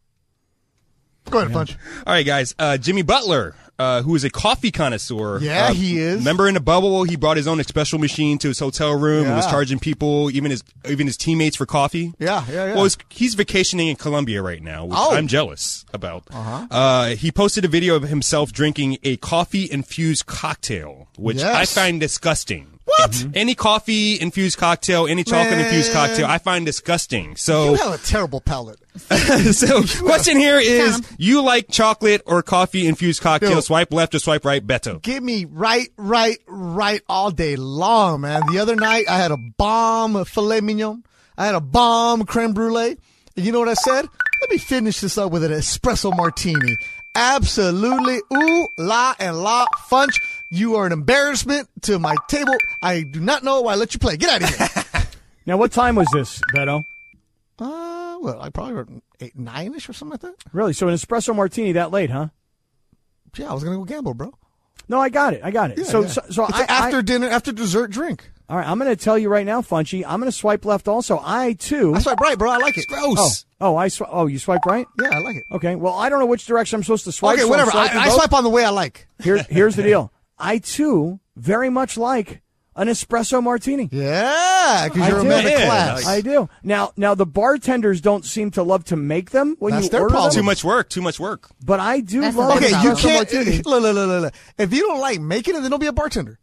Go ahead, Punch. All right, guys. Uh, Jimmy Butler, uh, who is a coffee connoisseur. Yeah, uh, he is. Remember in the bubble, he brought his own espresso machine to his hotel room and was Yeah. charging people, even his even his teammates, for coffee. Yeah, yeah, yeah. Well, he's, he's vacationing in Colombia right now, which Oh. I'm jealous about. Uh-huh. Uh, he posted a video of himself drinking a coffee-infused cocktail, which I Yes. find disgusting. What? Any coffee-infused cocktail, any chocolate-infused Man. cocktail, I find disgusting. So, You have a terrible palate. so question here is, Tom. you like chocolate or coffee-infused cocktail? Yo. Swipe left or swipe right, Beto? Give me right, right, right all day long, man. The other night, I had a bomb filet mignon. I had a bomb creme brulee. And you know what I said? Let me finish this up with an espresso martini. Absolutely. Ooh, la, and la, Funch. You are an embarrassment to my table. I do not know why I let you play. Get out of here. Now, what time was this, Beto? uh, well, I probably were eight, nine-ish or something like that. Really? So an espresso martini that late, huh? Yeah, I was going to go gamble, bro. No, I got it. I got it. Yeah, so, yeah. so, so It's I, an after I, dinner, after dessert drink. all right, I'm going to tell you right now, Funchy. I'm going to swipe left also. I too. I swipe right, bro. I like it. Gross. Oh, Oh, I sw- oh, you swiped right? Yeah, I like it. Okay, well, I don't know which direction I'm supposed to swipe. Okay, so whatever. I, swiping I both. swipe on the way I like. Here, here's the deal. I, too, very much like an espresso martini. Yeah, because I you're a do. man of Yeah, class. nice. I do. Now, now the bartenders don't seem to love to make them when That's you their order problem. Too them, much work. Too much work. but I do That's the love best Okay, an you espresso can't. martini. Look, look, look, look, look. If you don't like making it, then don't be a bartender.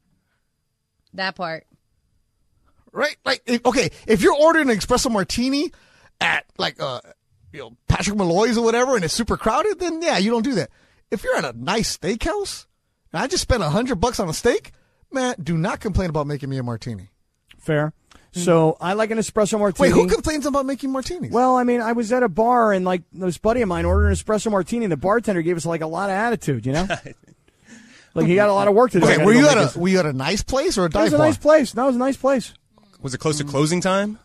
That part. Right? Like, if, okay, if you're ordering an espresso martini at like uh, you know, Patrick Malloy's or whatever, and it's super crowded, then yeah, you don't do that. If you're at a nice steakhouse, and I just spent a hundred bucks on a steak, man, do not complain about making me a martini. Fair. So I like an espresso martini. Wait, who complains about making martinis? Well, I mean, I was at a bar and like this buddy of mine ordered an espresso martini, and the bartender gave us like a lot of attitude, you know. Like he got a lot of work to do. I Okay, gotta were go you make at this- a were you at a nice place or a It dive was a bar? nice place. That was a nice place. Was it close to closing time?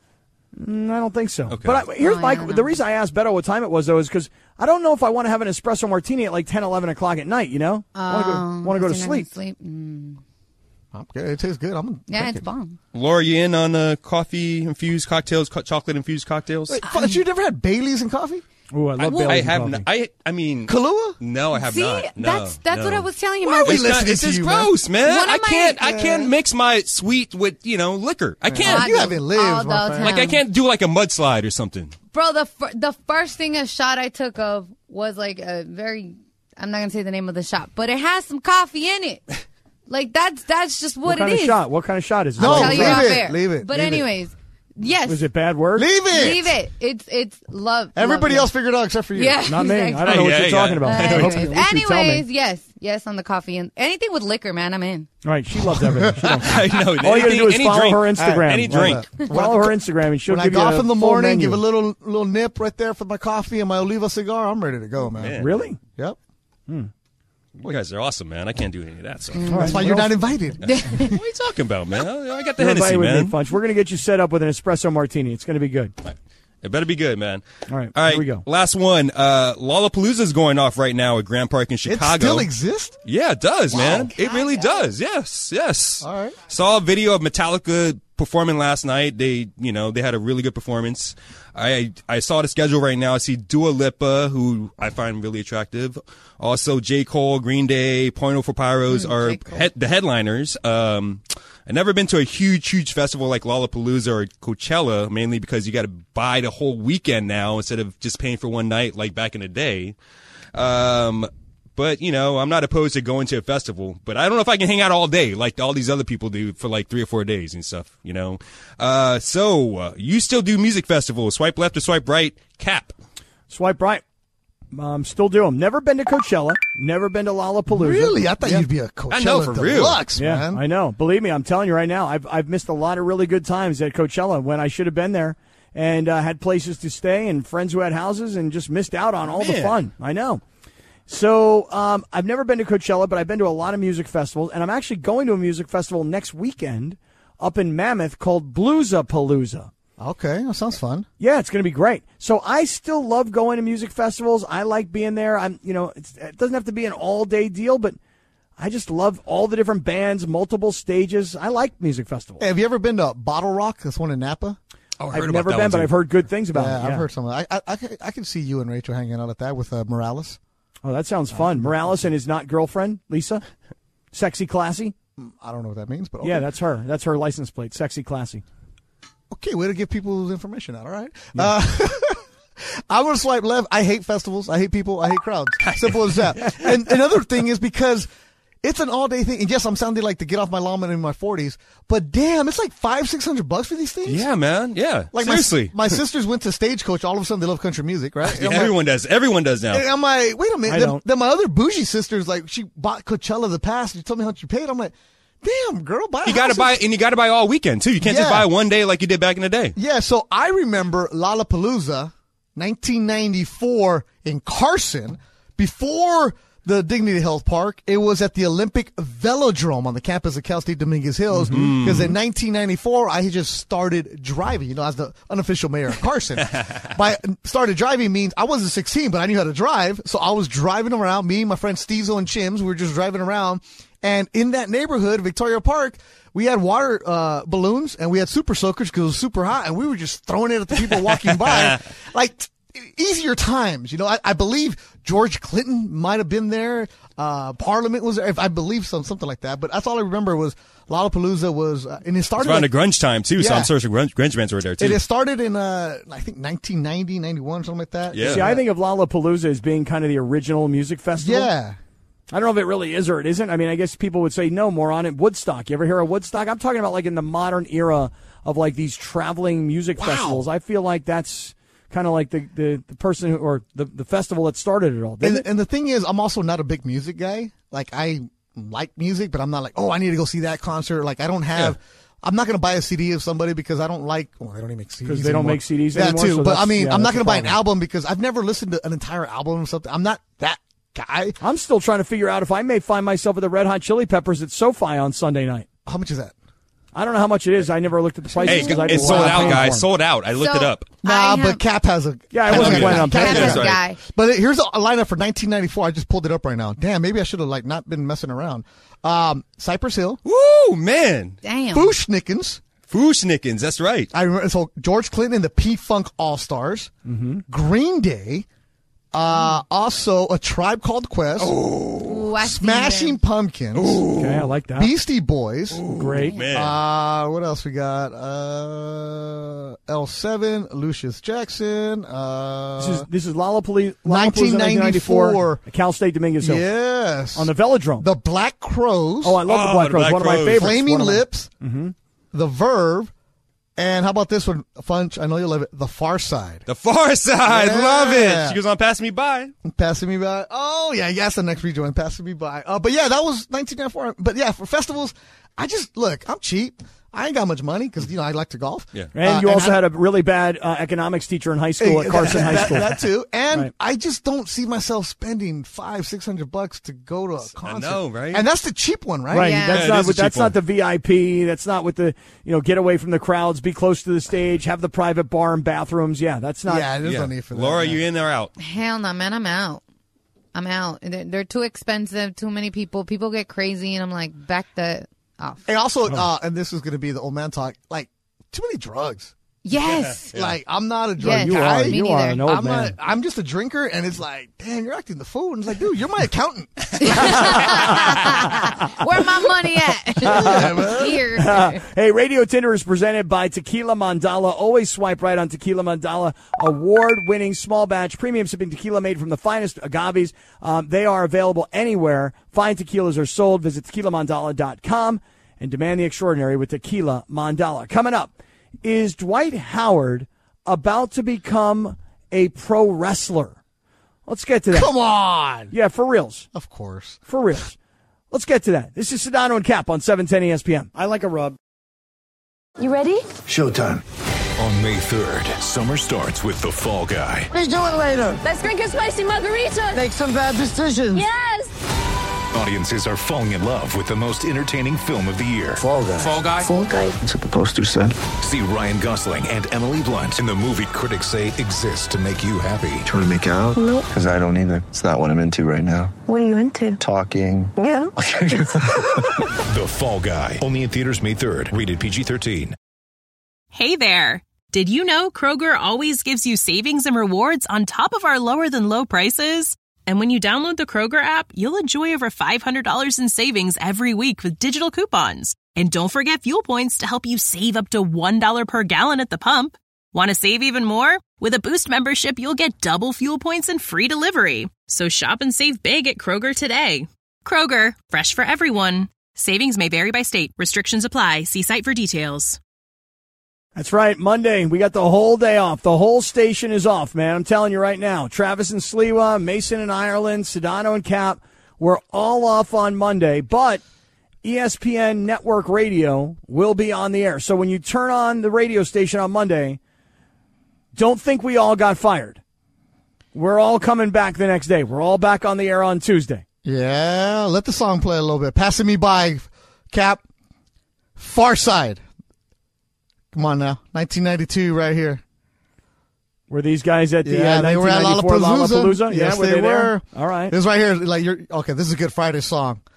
Mm, I don't think so. Okay. But I, here's Oh, my yeah, I know. the reason I asked Beto what time it was though is because I don't know if I want to have an espresso martini at like ten, eleven o'clock at night. You know, want to go Um, want to go to is it not gonna sleep. sleep? Mm. Okay, it tastes good. I'm gonna Yeah, drink it's it. bomb. Laura, you in on uh, coffee infused cocktails, co- chocolate infused cocktails? Wait, Fudge, you never had Baileys and coffee? Ooh, I love I, Baileys I and have. coffee. N- I. I mean, Kahlua? no, I have See, not. No, that's that's no. what I was telling you. Why are we It's, not, listening it's to just you, man? gross, man. One of I my- can't. I can't mix my sweet with you know liquor. I can't. I You do haven't lived, all my the friend. Like I time. can't do like a mudslide or something. Bro, the fir- the first thing a shot I took of was like a very. I'm not gonna say the name of the shot, but it has some coffee in it. Like that's that's just what, What kind it of is. shot? What kind of shot is it? No, I'll tell you leave off it, air. leave it, But leave it. anyways, yes. Was it bad word? Leave it. Leave it. It's it's love. Everybody love else figured it out except for you. Yeah, Not me. exactly. I don't know what Yeah, you're yeah. talking about. Uh, I hope you- anyways, at least you tell me. anyways, yes, yes on the coffee and anything with liquor, man. I'm in. All right, she loves everything. She don't care. I know. All you gotta Anything- do is any follow drink. her Instagram. Any drink. Follow her Instagram, and she'll When I give you go a off in the full morning, menu. give a little little nip right there for my coffee and my Oliva cigar, I'm ready to go, man. Man. Really? Yep. You guys are awesome, man. I can't do any of that stuff. That's why you're not invited. What are you talking about, man? I got the You're Hennessy, invited with me, man. Funch. We're gonna get you set up with an espresso martini. It's gonna be good. It better be good, man. All right, All right. here we go. Last one. Uh, Lollapalooza's going off right now at Grand Park in It Chicago. still exists? Yeah, it does, man. It really does. Yes, yes. All right. Saw a video of Metallica performing last night. They, you know, they had a really good performance. I I saw the schedule right now. I see Dua Lipa, who I find really attractive. Also, J. Cole, Green Day, Point oh for Pyros Mm, are J. Cole. he- the headliners. Um, I've never been to a huge, huge festival like Lollapalooza or Coachella, mainly because you got to buy the whole weekend now instead of just paying for one night like back in the day. Um, but, you know, I'm not opposed to going to a festival, but I don't know if I can hang out all day like all these other people do for like three or four days and stuff, you know. Uh, so, uh, you still do music festivals. Swipe left or swipe right, Cap. Swipe right. Um, still do them. Never been to Coachella. Never been to Lollapalooza. Really? I thought Yeah. you'd be a Coachella I know, for real. deluxe, Yeah, man. I know. Believe me, I'm telling you right now. I've I've missed a lot of really good times at Coachella when I should have been there and uh, had places to stay and friends who had houses and just missed out on all the Man. fun. I know. So um, I've never been to Coachella, but I've been to a lot of music festivals, and I'm actually going to a music festival next weekend up in Mammoth called Bluesapalooza. Okay, that sounds fun. Yeah, it's going to be great. So I still love going to music festivals. I like being there. I'm, you know, it's, it doesn't have to be an all day deal, but I just love all the different bands, multiple stages. I like music festivals. Hey, have you ever been to Bottle Rock? That's one in Napa. Oh, I heard I've about never that been, one, but too. I've heard good things about yeah, it. Yeah. I've heard some. I, I, I, can- I can see you and Rachel hanging out at that with uh, Morales. Oh, that sounds fun. Morales and his not girlfriend, Lisa. Sexy, classy. I don't know what that means, but okay. Yeah, that's her. That's her license plate. Sexy, classy. Okay, way to give people information out. All right. Uh, I'm going to swipe left. I hate festivals. I hate people. I hate crowds. Simple as that. And another thing is because it's an all day thing. And yes, I'm sounding like to get off my lawn in my forties, but damn, it's like five, six hundred bucks for these things. Yeah, man. Yeah. Like Seriously. My, my sisters went to Stagecoach. All of a sudden, they love country music, right? Yeah, I'm like- everyone does. Everyone does now. And I'm like, wait a I minute. Then, don't. then my other bougie sisters, like, she bought Coachella the past. She told me how much you paid. I'm like, damn, girl, buy. You got to houses. buy, and you got to buy all weekend too. You can't just Yeah. buy one day like you did back in the day. Yeah, so I remember Lollapalooza, nineteen ninety-four in Carson, before the Dignity Health Park. It was at the Olympic Velodrome on the campus of Cal State Dominguez Hills. Because in nineteen ninety-four, I had just started driving, you know, as the unofficial mayor of Carson. By started driving means I wasn't sixteen, but I knew how to drive. So I was driving around, me, my friend Steezo and Chims, we were just driving around. And in that neighborhood, Victoria Park, we had water uh, balloons and we had super soakers because it was super hot, and we were just throwing it at the people walking by. Like, easier times, you know. I, I believe George Clinton might have been there. Uh, Parliament was there. If I believe some, something like that. But that's all I remember was Lollapalooza was, uh, and it started It's around like, the grunge time too. So Yeah. I'm sure some grunge, grunge bands were there too. It, it started in, uh, I think nineteen ninety, ninety-one, something like that. Yeah. See, I think of Lollapalooza as being kind of the original music festival. Yeah. I don't know if it really is or it isn't. I mean, I guess people would say no more on it. Woodstock. You ever hear of Woodstock? I'm talking about like in the modern era of like these traveling music Wow. festivals. I feel like that's kind of like the, the, the person who, or the, the festival that started it all. And, and the thing is, I'm also not a big music guy. Like, I like music, but I'm not like, oh, I need to go see that concert. Like, I don't have, Yeah. I'm not going to buy a C D of somebody because I don't like, well, they don't even make C Ds Because they don't anymore. make C Ds yeah, anymore, too. so But I that's- mean, yeah, I'm not that's going to the buy an problem. album because I've never listened to an entire album or something. I'm not that guy. I'm still trying to figure out if I may find myself at the Red Hot Chili Peppers at SoFi on Sunday night. How much is that? I don't know how much it is. I never looked at the prices. Hey, 'cause I it's didn't sold want to out, pay for guys. them. Sold out. I looked So- it up. Nah, I but have- Cap has a. Yeah, I wasn't has a- planning on Cap paying has for a it. guy. But here's a lineup for nineteen ninety-four. I just pulled it up right now. Damn, maybe I should have like not been messing around. Um, Cypress Hill, Woo, man. Damn. Fushnikins. Fushnikins, that's right. I remember so George Clinton and the P Funk All Stars, Mm-hmm. Green Day, uh, also a Tribe Called Quest, Ooh, I seen Smashing them. Pumpkins, Okay, I like that. Beastie Boys. Great. Man. Uh, what else we got? Uh, L seven, Lucius Jackson. Uh, This is this is Lollapalooza, Lollapalooza nineteen ninety-four. ninety-four at Cal State Dominguez Hill yes, on the Velodrome. the Black Crows. oh, I love the Oh, Black the Crows. Black One of my Crowes. favorites. Flaming One of my- Lips, Mm-hmm. The Verve, and how about this one, Funch? I know you'll love it. The Far Side. The Far Side. Yeah. Love it. She goes on passing me by. Passing me by. Oh yeah, yes, the next rejoin. Passing me by. Uh, but yeah, that was nineteen ninety-four. But yeah, for festivals, I just look. I'm cheap. I ain't got much money because you know I like to golf. Yeah. And Uh, you also I- had a really bad uh, economics teacher in high school at Carson that, High School. That, that too. And Right. I just don't see myself spending five, six hundred bucks to go to a concert. know, right? And that's the cheap one, right? Right, Yeah. that's Yeah, it not is a with, that's cheap not one. the V I P. That's not with the you know get away from the crowds, be close to the stage, have the private bar and bathrooms. Yeah, that's not. Yeah, there's Yeah. no need for that. Laura, yeah. you in or out? Hell no, man. I'm out. I'm out. They're, they're too expensive. Too many people. People get crazy, and I'm like, back the off. And also, uh, and this is going to be the old man talk. Like too many drugs. Yes. Like I'm not a drug Yes, You guy. are. me You are neither. an old I'm man. not. I'm just a drinker, and it's like, damn, you're acting the fool. And it's like, dude, you're my accountant. Where my money at? Here. Hey, Radio Tinder is presented by Tequila Mandala. Always swipe right on Tequila Mandala. Award-winning small batch premium sipping tequila made from the finest agaves. Um, they are available anywhere fine tequilas are sold. Visit tequila mandala dot com and demand the extraordinary with Tequila Mandala. Coming up, is Dwight Howard about to become a pro wrestler? Let's get to that. Come on. Yeah, for reals. Of course. For reals. Let's get to that. This is Sedano and Cap on seven ten E S P N. I like a rub. You ready? Showtime. On May third, summer starts with The Fall Guy. Let's do it later. Let's drink a spicy margarita. Make some bad decisions. Yes. Audiences are falling in love with the most entertaining film of the year. Fall Guy. Fall Guy. Fall guy. That's what the poster said. See Ryan Gosling and Emily Blunt in the movie critics say exists to make you happy. Trying to make it out? Nope. Because I don't either. It's not what I'm into right now. What are you into? Talking. Yeah. The Fall Guy. Only in theaters May third. Rated P G thirteen. Hey there. Did you know Kroger always gives you savings and rewards on top of our lower than low prices? And when you download the Kroger app, you'll enjoy over five hundred dollars in savings every week with digital coupons. And don't forget fuel points to help you save up to one dollar per gallon at the pump. Want to save even more? With a Boost membership, you'll get double fuel points and free delivery. So shop and save big at Kroger today. Kroger, fresh for everyone. Savings may vary by state. Restrictions apply. See site for details. That's right. Monday, we got the whole day off. The whole station is off, man. I'm telling you right now. Travis and Sliwa, Mason and Ireland, Sedano and Cap, we're all off on Monday. But E S P N Network Radio will be on the air. So when you turn on the radio station on Monday, don't think we all got fired. We're all coming back the next day. We're all back on the air on Tuesday. Yeah, let the song play a little bit. Passing me by, Cap. Far Side. Come on now, nineteen ninety-two right here. Were these guys at the yeah, uh, they were at nineteen ninety-four Lollapalooza. Lollapalooza? Yes, yeah, were they, they, were. there? All right. This right here, like you're okay. This is a Good Friday song.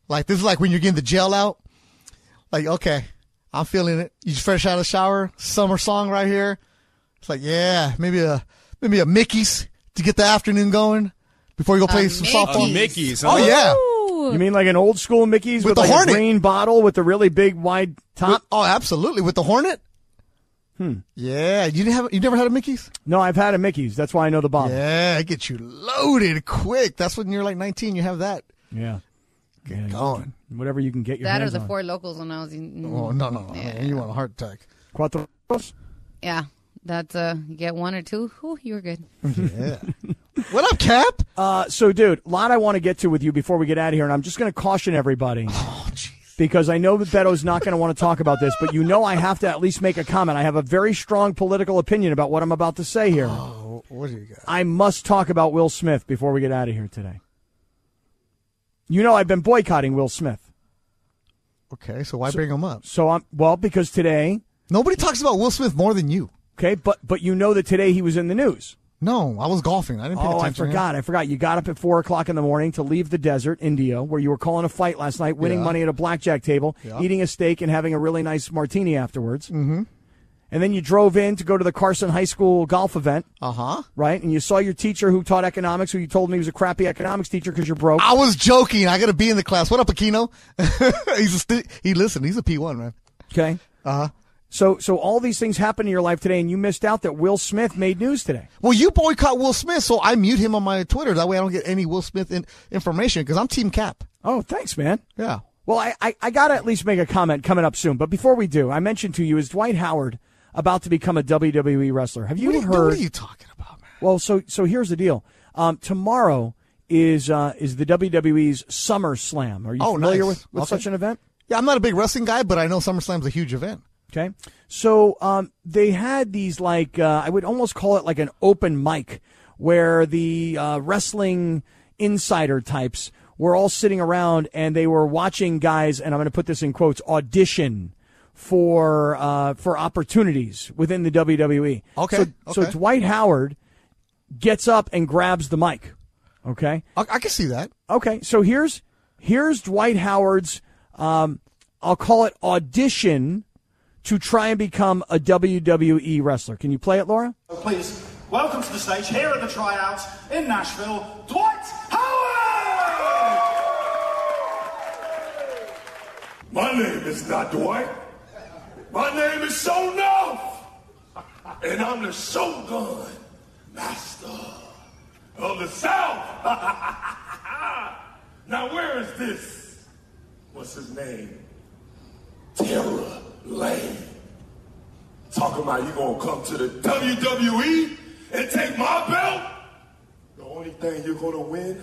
Like, this is like when you're getting the gel out. Like, okay, I'm feeling it. You just fresh out of the shower, summer song right here. It's like, yeah, maybe a maybe a Mickey's to get the afternoon going before you go play Uh, some Mickey's. softball. Uh, Mickey's. Oh, huh? yeah. You mean like an old school Mickey's With with, the like Hornet. a green bottle with the really big wide top? With- oh, absolutely. With the Hornet? Hmm. Yeah. You didn't have you never had a Mickey's? No, I've had a Mickey's. That's why I know the bottle. Yeah, it gets you loaded quick. That's when you're like nineteen, you have that. Yeah. Get Yeah, going. Whatever you can get your That or hands the on. Four Locals when I was in. Oh, no, no, no. Yeah. You want a heart attack. Cuatro. Yeah, that's uh, you get one or two. Whew, you were good. Yeah. What up, Cap? Uh, so, dude, a lot I want to get to with you before we get out of here, and I'm just going to caution everybody. Oh, jeez. Because I know that Beto's not going to want to talk about this, but you know I have to at least make a comment. I have a very strong political opinion about what I'm about to say here. Oh, what do you got? I must talk about Will Smith before we get out of here today. You know I've been boycotting Will Smith. Okay, so why bring him up? So I'm well because today Nobody talks about Will Smith more than you. Okay, but but you know that today he was in the news. No, I was golfing. I didn't pay Oh, I attention. forgot. I forgot. You got up at four o'clock in the morning to leave the desert, India, where you were calling a fight last night, winning Yeah. money at a blackjack table, Yeah. eating a steak, and having a really nice martini afterwards. Mm-hmm. And then you drove in to go to the Carson High School golf event. Uh-huh. Right? And you saw your teacher who taught economics, who you told me was a crappy economics teacher because you're broke. I was joking. I got to be in the class. What up, Aquino? he's a st- he listened. He's a P one, man. Okay. Uh-huh. So so all these things happened in your life today, and you missed out that Will Smith made news today. Well, you boycott Will Smith, so I mute him on my Twitter. That way I don't get any Will Smith in- information because I'm Team Cap. Oh, thanks, man. Yeah. Well, I, I, I got to at least make a comment coming up soon. But before we do, I mentioned to you, is Dwight Howard about to become a W W E wrestler? Have you what are, heard? What are you talking about, man? Well, so so here's the deal. Um, tomorrow is uh, is the W W E's Summer Slam. Are you Oh, familiar nice. with, with Okay. such an event? Yeah, I'm not a big wrestling guy, but I know SummerSlam's a huge event. Okay. So um, they had these, like, uh, I would almost call it like an open mic where the uh, wrestling insider types were all sitting around and they were watching guys, and I'm going to put this in quotes, audition for uh, for opportunities within the W W E. Okay, So, so okay. Dwight Howard gets up and grabs the mic. Okay. I, I can see that. Okay. So here's here's Dwight Howard's, um, I'll call it audition to try and become a W W E wrestler. Can you play it, Laura? Please, welcome to the stage, here at the tryouts in Nashville, Dwight Howard! My name is not Dwight. My name is Shonuff. And I'm the Shogun Master of the South. Now, where is this? What's his name? Terror Lane. Talking about you gonna come to the W W E and take my belt? The only thing you're gonna win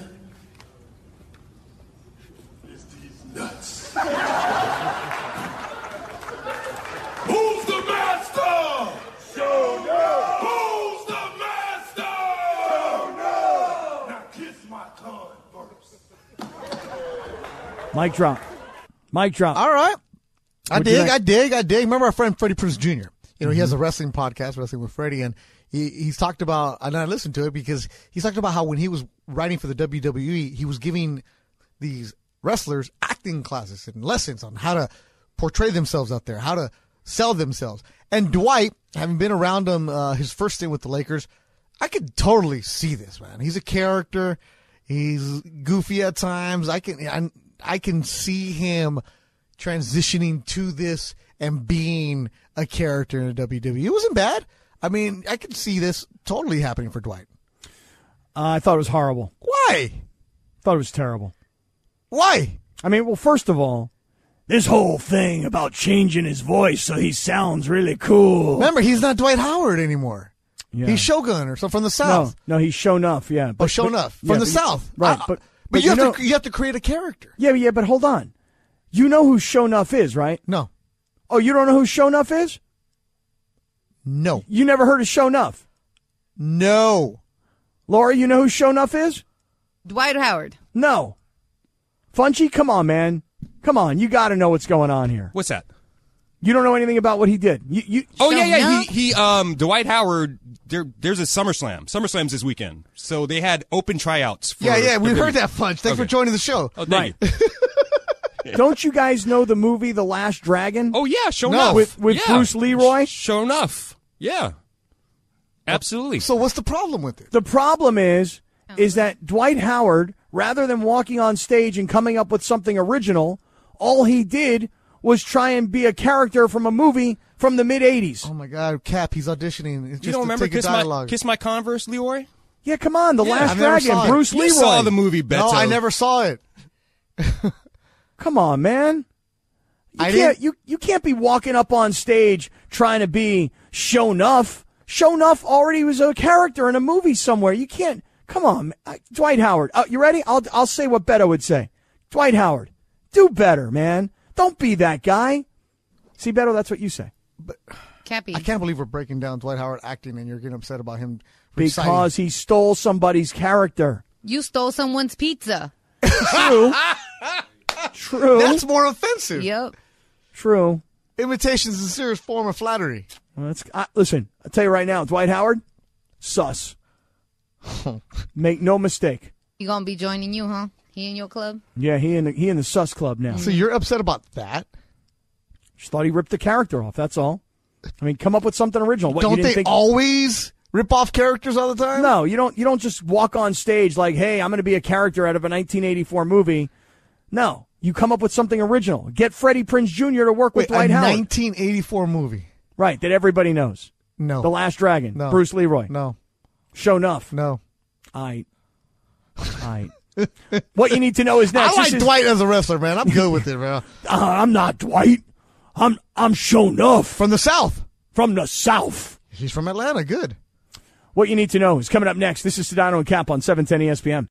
is these nuts. Who's the master? Show no. Who's the master? Show no. Now kiss my con first. Mic drop. Mic drop. All right. I What'd you dig, think? I dig, I dig. Remember our friend Freddie Prinze Junior You know, he Mm-hmm. has a wrestling podcast, Wrestling with Freddie, and he, he's talked about, and I listened to it because he's talked about how when he was writing for the W W E, he was giving these wrestlers acting classes and lessons on how to portray themselves out there, how to sell themselves. And Dwight, having been around him, uh, his first stint with the Lakers, I could totally see this, man. He's a character. He's goofy at times. I can, I, I can see him transitioning to this and being a character in the W W E. It wasn't bad. I mean, I could see this totally happening for Dwight. Uh, I thought it was horrible. Why? Thought it was terrible. Why? I mean, well, first of all, this whole thing about changing his voice so he sounds really cool. Remember, he's not Dwight Howard anymore. Yeah. He's Shogun or something from the South. No, no, he's Shonuff, yeah. Oh, But, Shonuff but- from yeah, the but- South. Right, I- but, But, you, you have know, to you have to create a character. yeah, yeah, but hold on. You know who Shonuff is, right? No. Oh, you don't know who Shonuff is? No. You never heard of Shonuff? No. Laura, you know who Shonuff is? Dwight Howard. No. Funchy, come on, man. Come on, you got to know what's going on here. What's that? You don't know anything about what he did. You, you, Oh yeah, yeah. Shonuff? He he. Um, Dwight Howard. There, there's a SummerSlam. SummerSlam's this weekend, so they had open tryouts. For Yeah, yeah, we the- heard that, Punch. Thanks Okay. for joining the show. Oh, thank Right. you. Don't you guys know the movie The Last Dragon? Oh yeah, show No. enough With with yeah. Bruce Leroy. Show enough. Yeah, absolutely. So what's the problem with it? The problem is, is that Dwight Howard, rather than walking on stage and coming up with something original, all he did was try and be a character from a movie from the mid eighties. Oh my God, Cap, he's auditioning. It's just You don't to remember take a Kiss My, dialogue. Kiss My Converse, Leroy? Yeah, come on, The Yeah, Last I never Dragon, saw it. Bruce You Leroy. saw the movie, Beto. No, I never saw it. Come on, man. You I can't didn't- you you can't be walking up on stage trying to be Sho'nuff. Sho'nuff already was a character in a movie somewhere. You can't. Come on, uh, Dwight Howard. Uh, you ready? I'll I'll say what Beto would say. Dwight Howard, do better, man. Don't be that guy. See, Beto, that's what you say. Cappy. I can't believe we're breaking down Dwight Howard acting and you're getting upset about him reciting. Because he stole somebody's character. You stole someone's pizza. True. True. That's more offensive. Yep. True. Imitation is a serious form of flattery. Well, that's, uh, listen, I'll tell you right now, Dwight Howard, sus. Make no mistake. He gonna be joining you, huh? He in your club? Yeah, he in the he in the sus club now. So you're upset about that? Just thought he ripped the character off. That's all. I mean, come up with something original. What, you Don't didn't they think- always rip off characters all the time? No, you don't. You don't just walk on stage like, "Hey, I'm going to be a character out of a nineteen eighty-four movie." No, you come up with something original. Get Freddie Prinze Junior to work with Wait, Dwight a Howard. nineteen eighty-four movie. Right, that everybody knows. No. The Last Dragon. No. Bruce Leroy. No. Sho'nuff. No. I. I. What you need to know is next. I like This is- Dwight as a wrestler, man. I'm good with it, man. Uh, I'm not Dwight. I'm I'm Sho'nuff From the South. from the South. He's from Atlanta. Good. What you need to know is coming up next. This is Sedano and Cap on seven ten E S P N.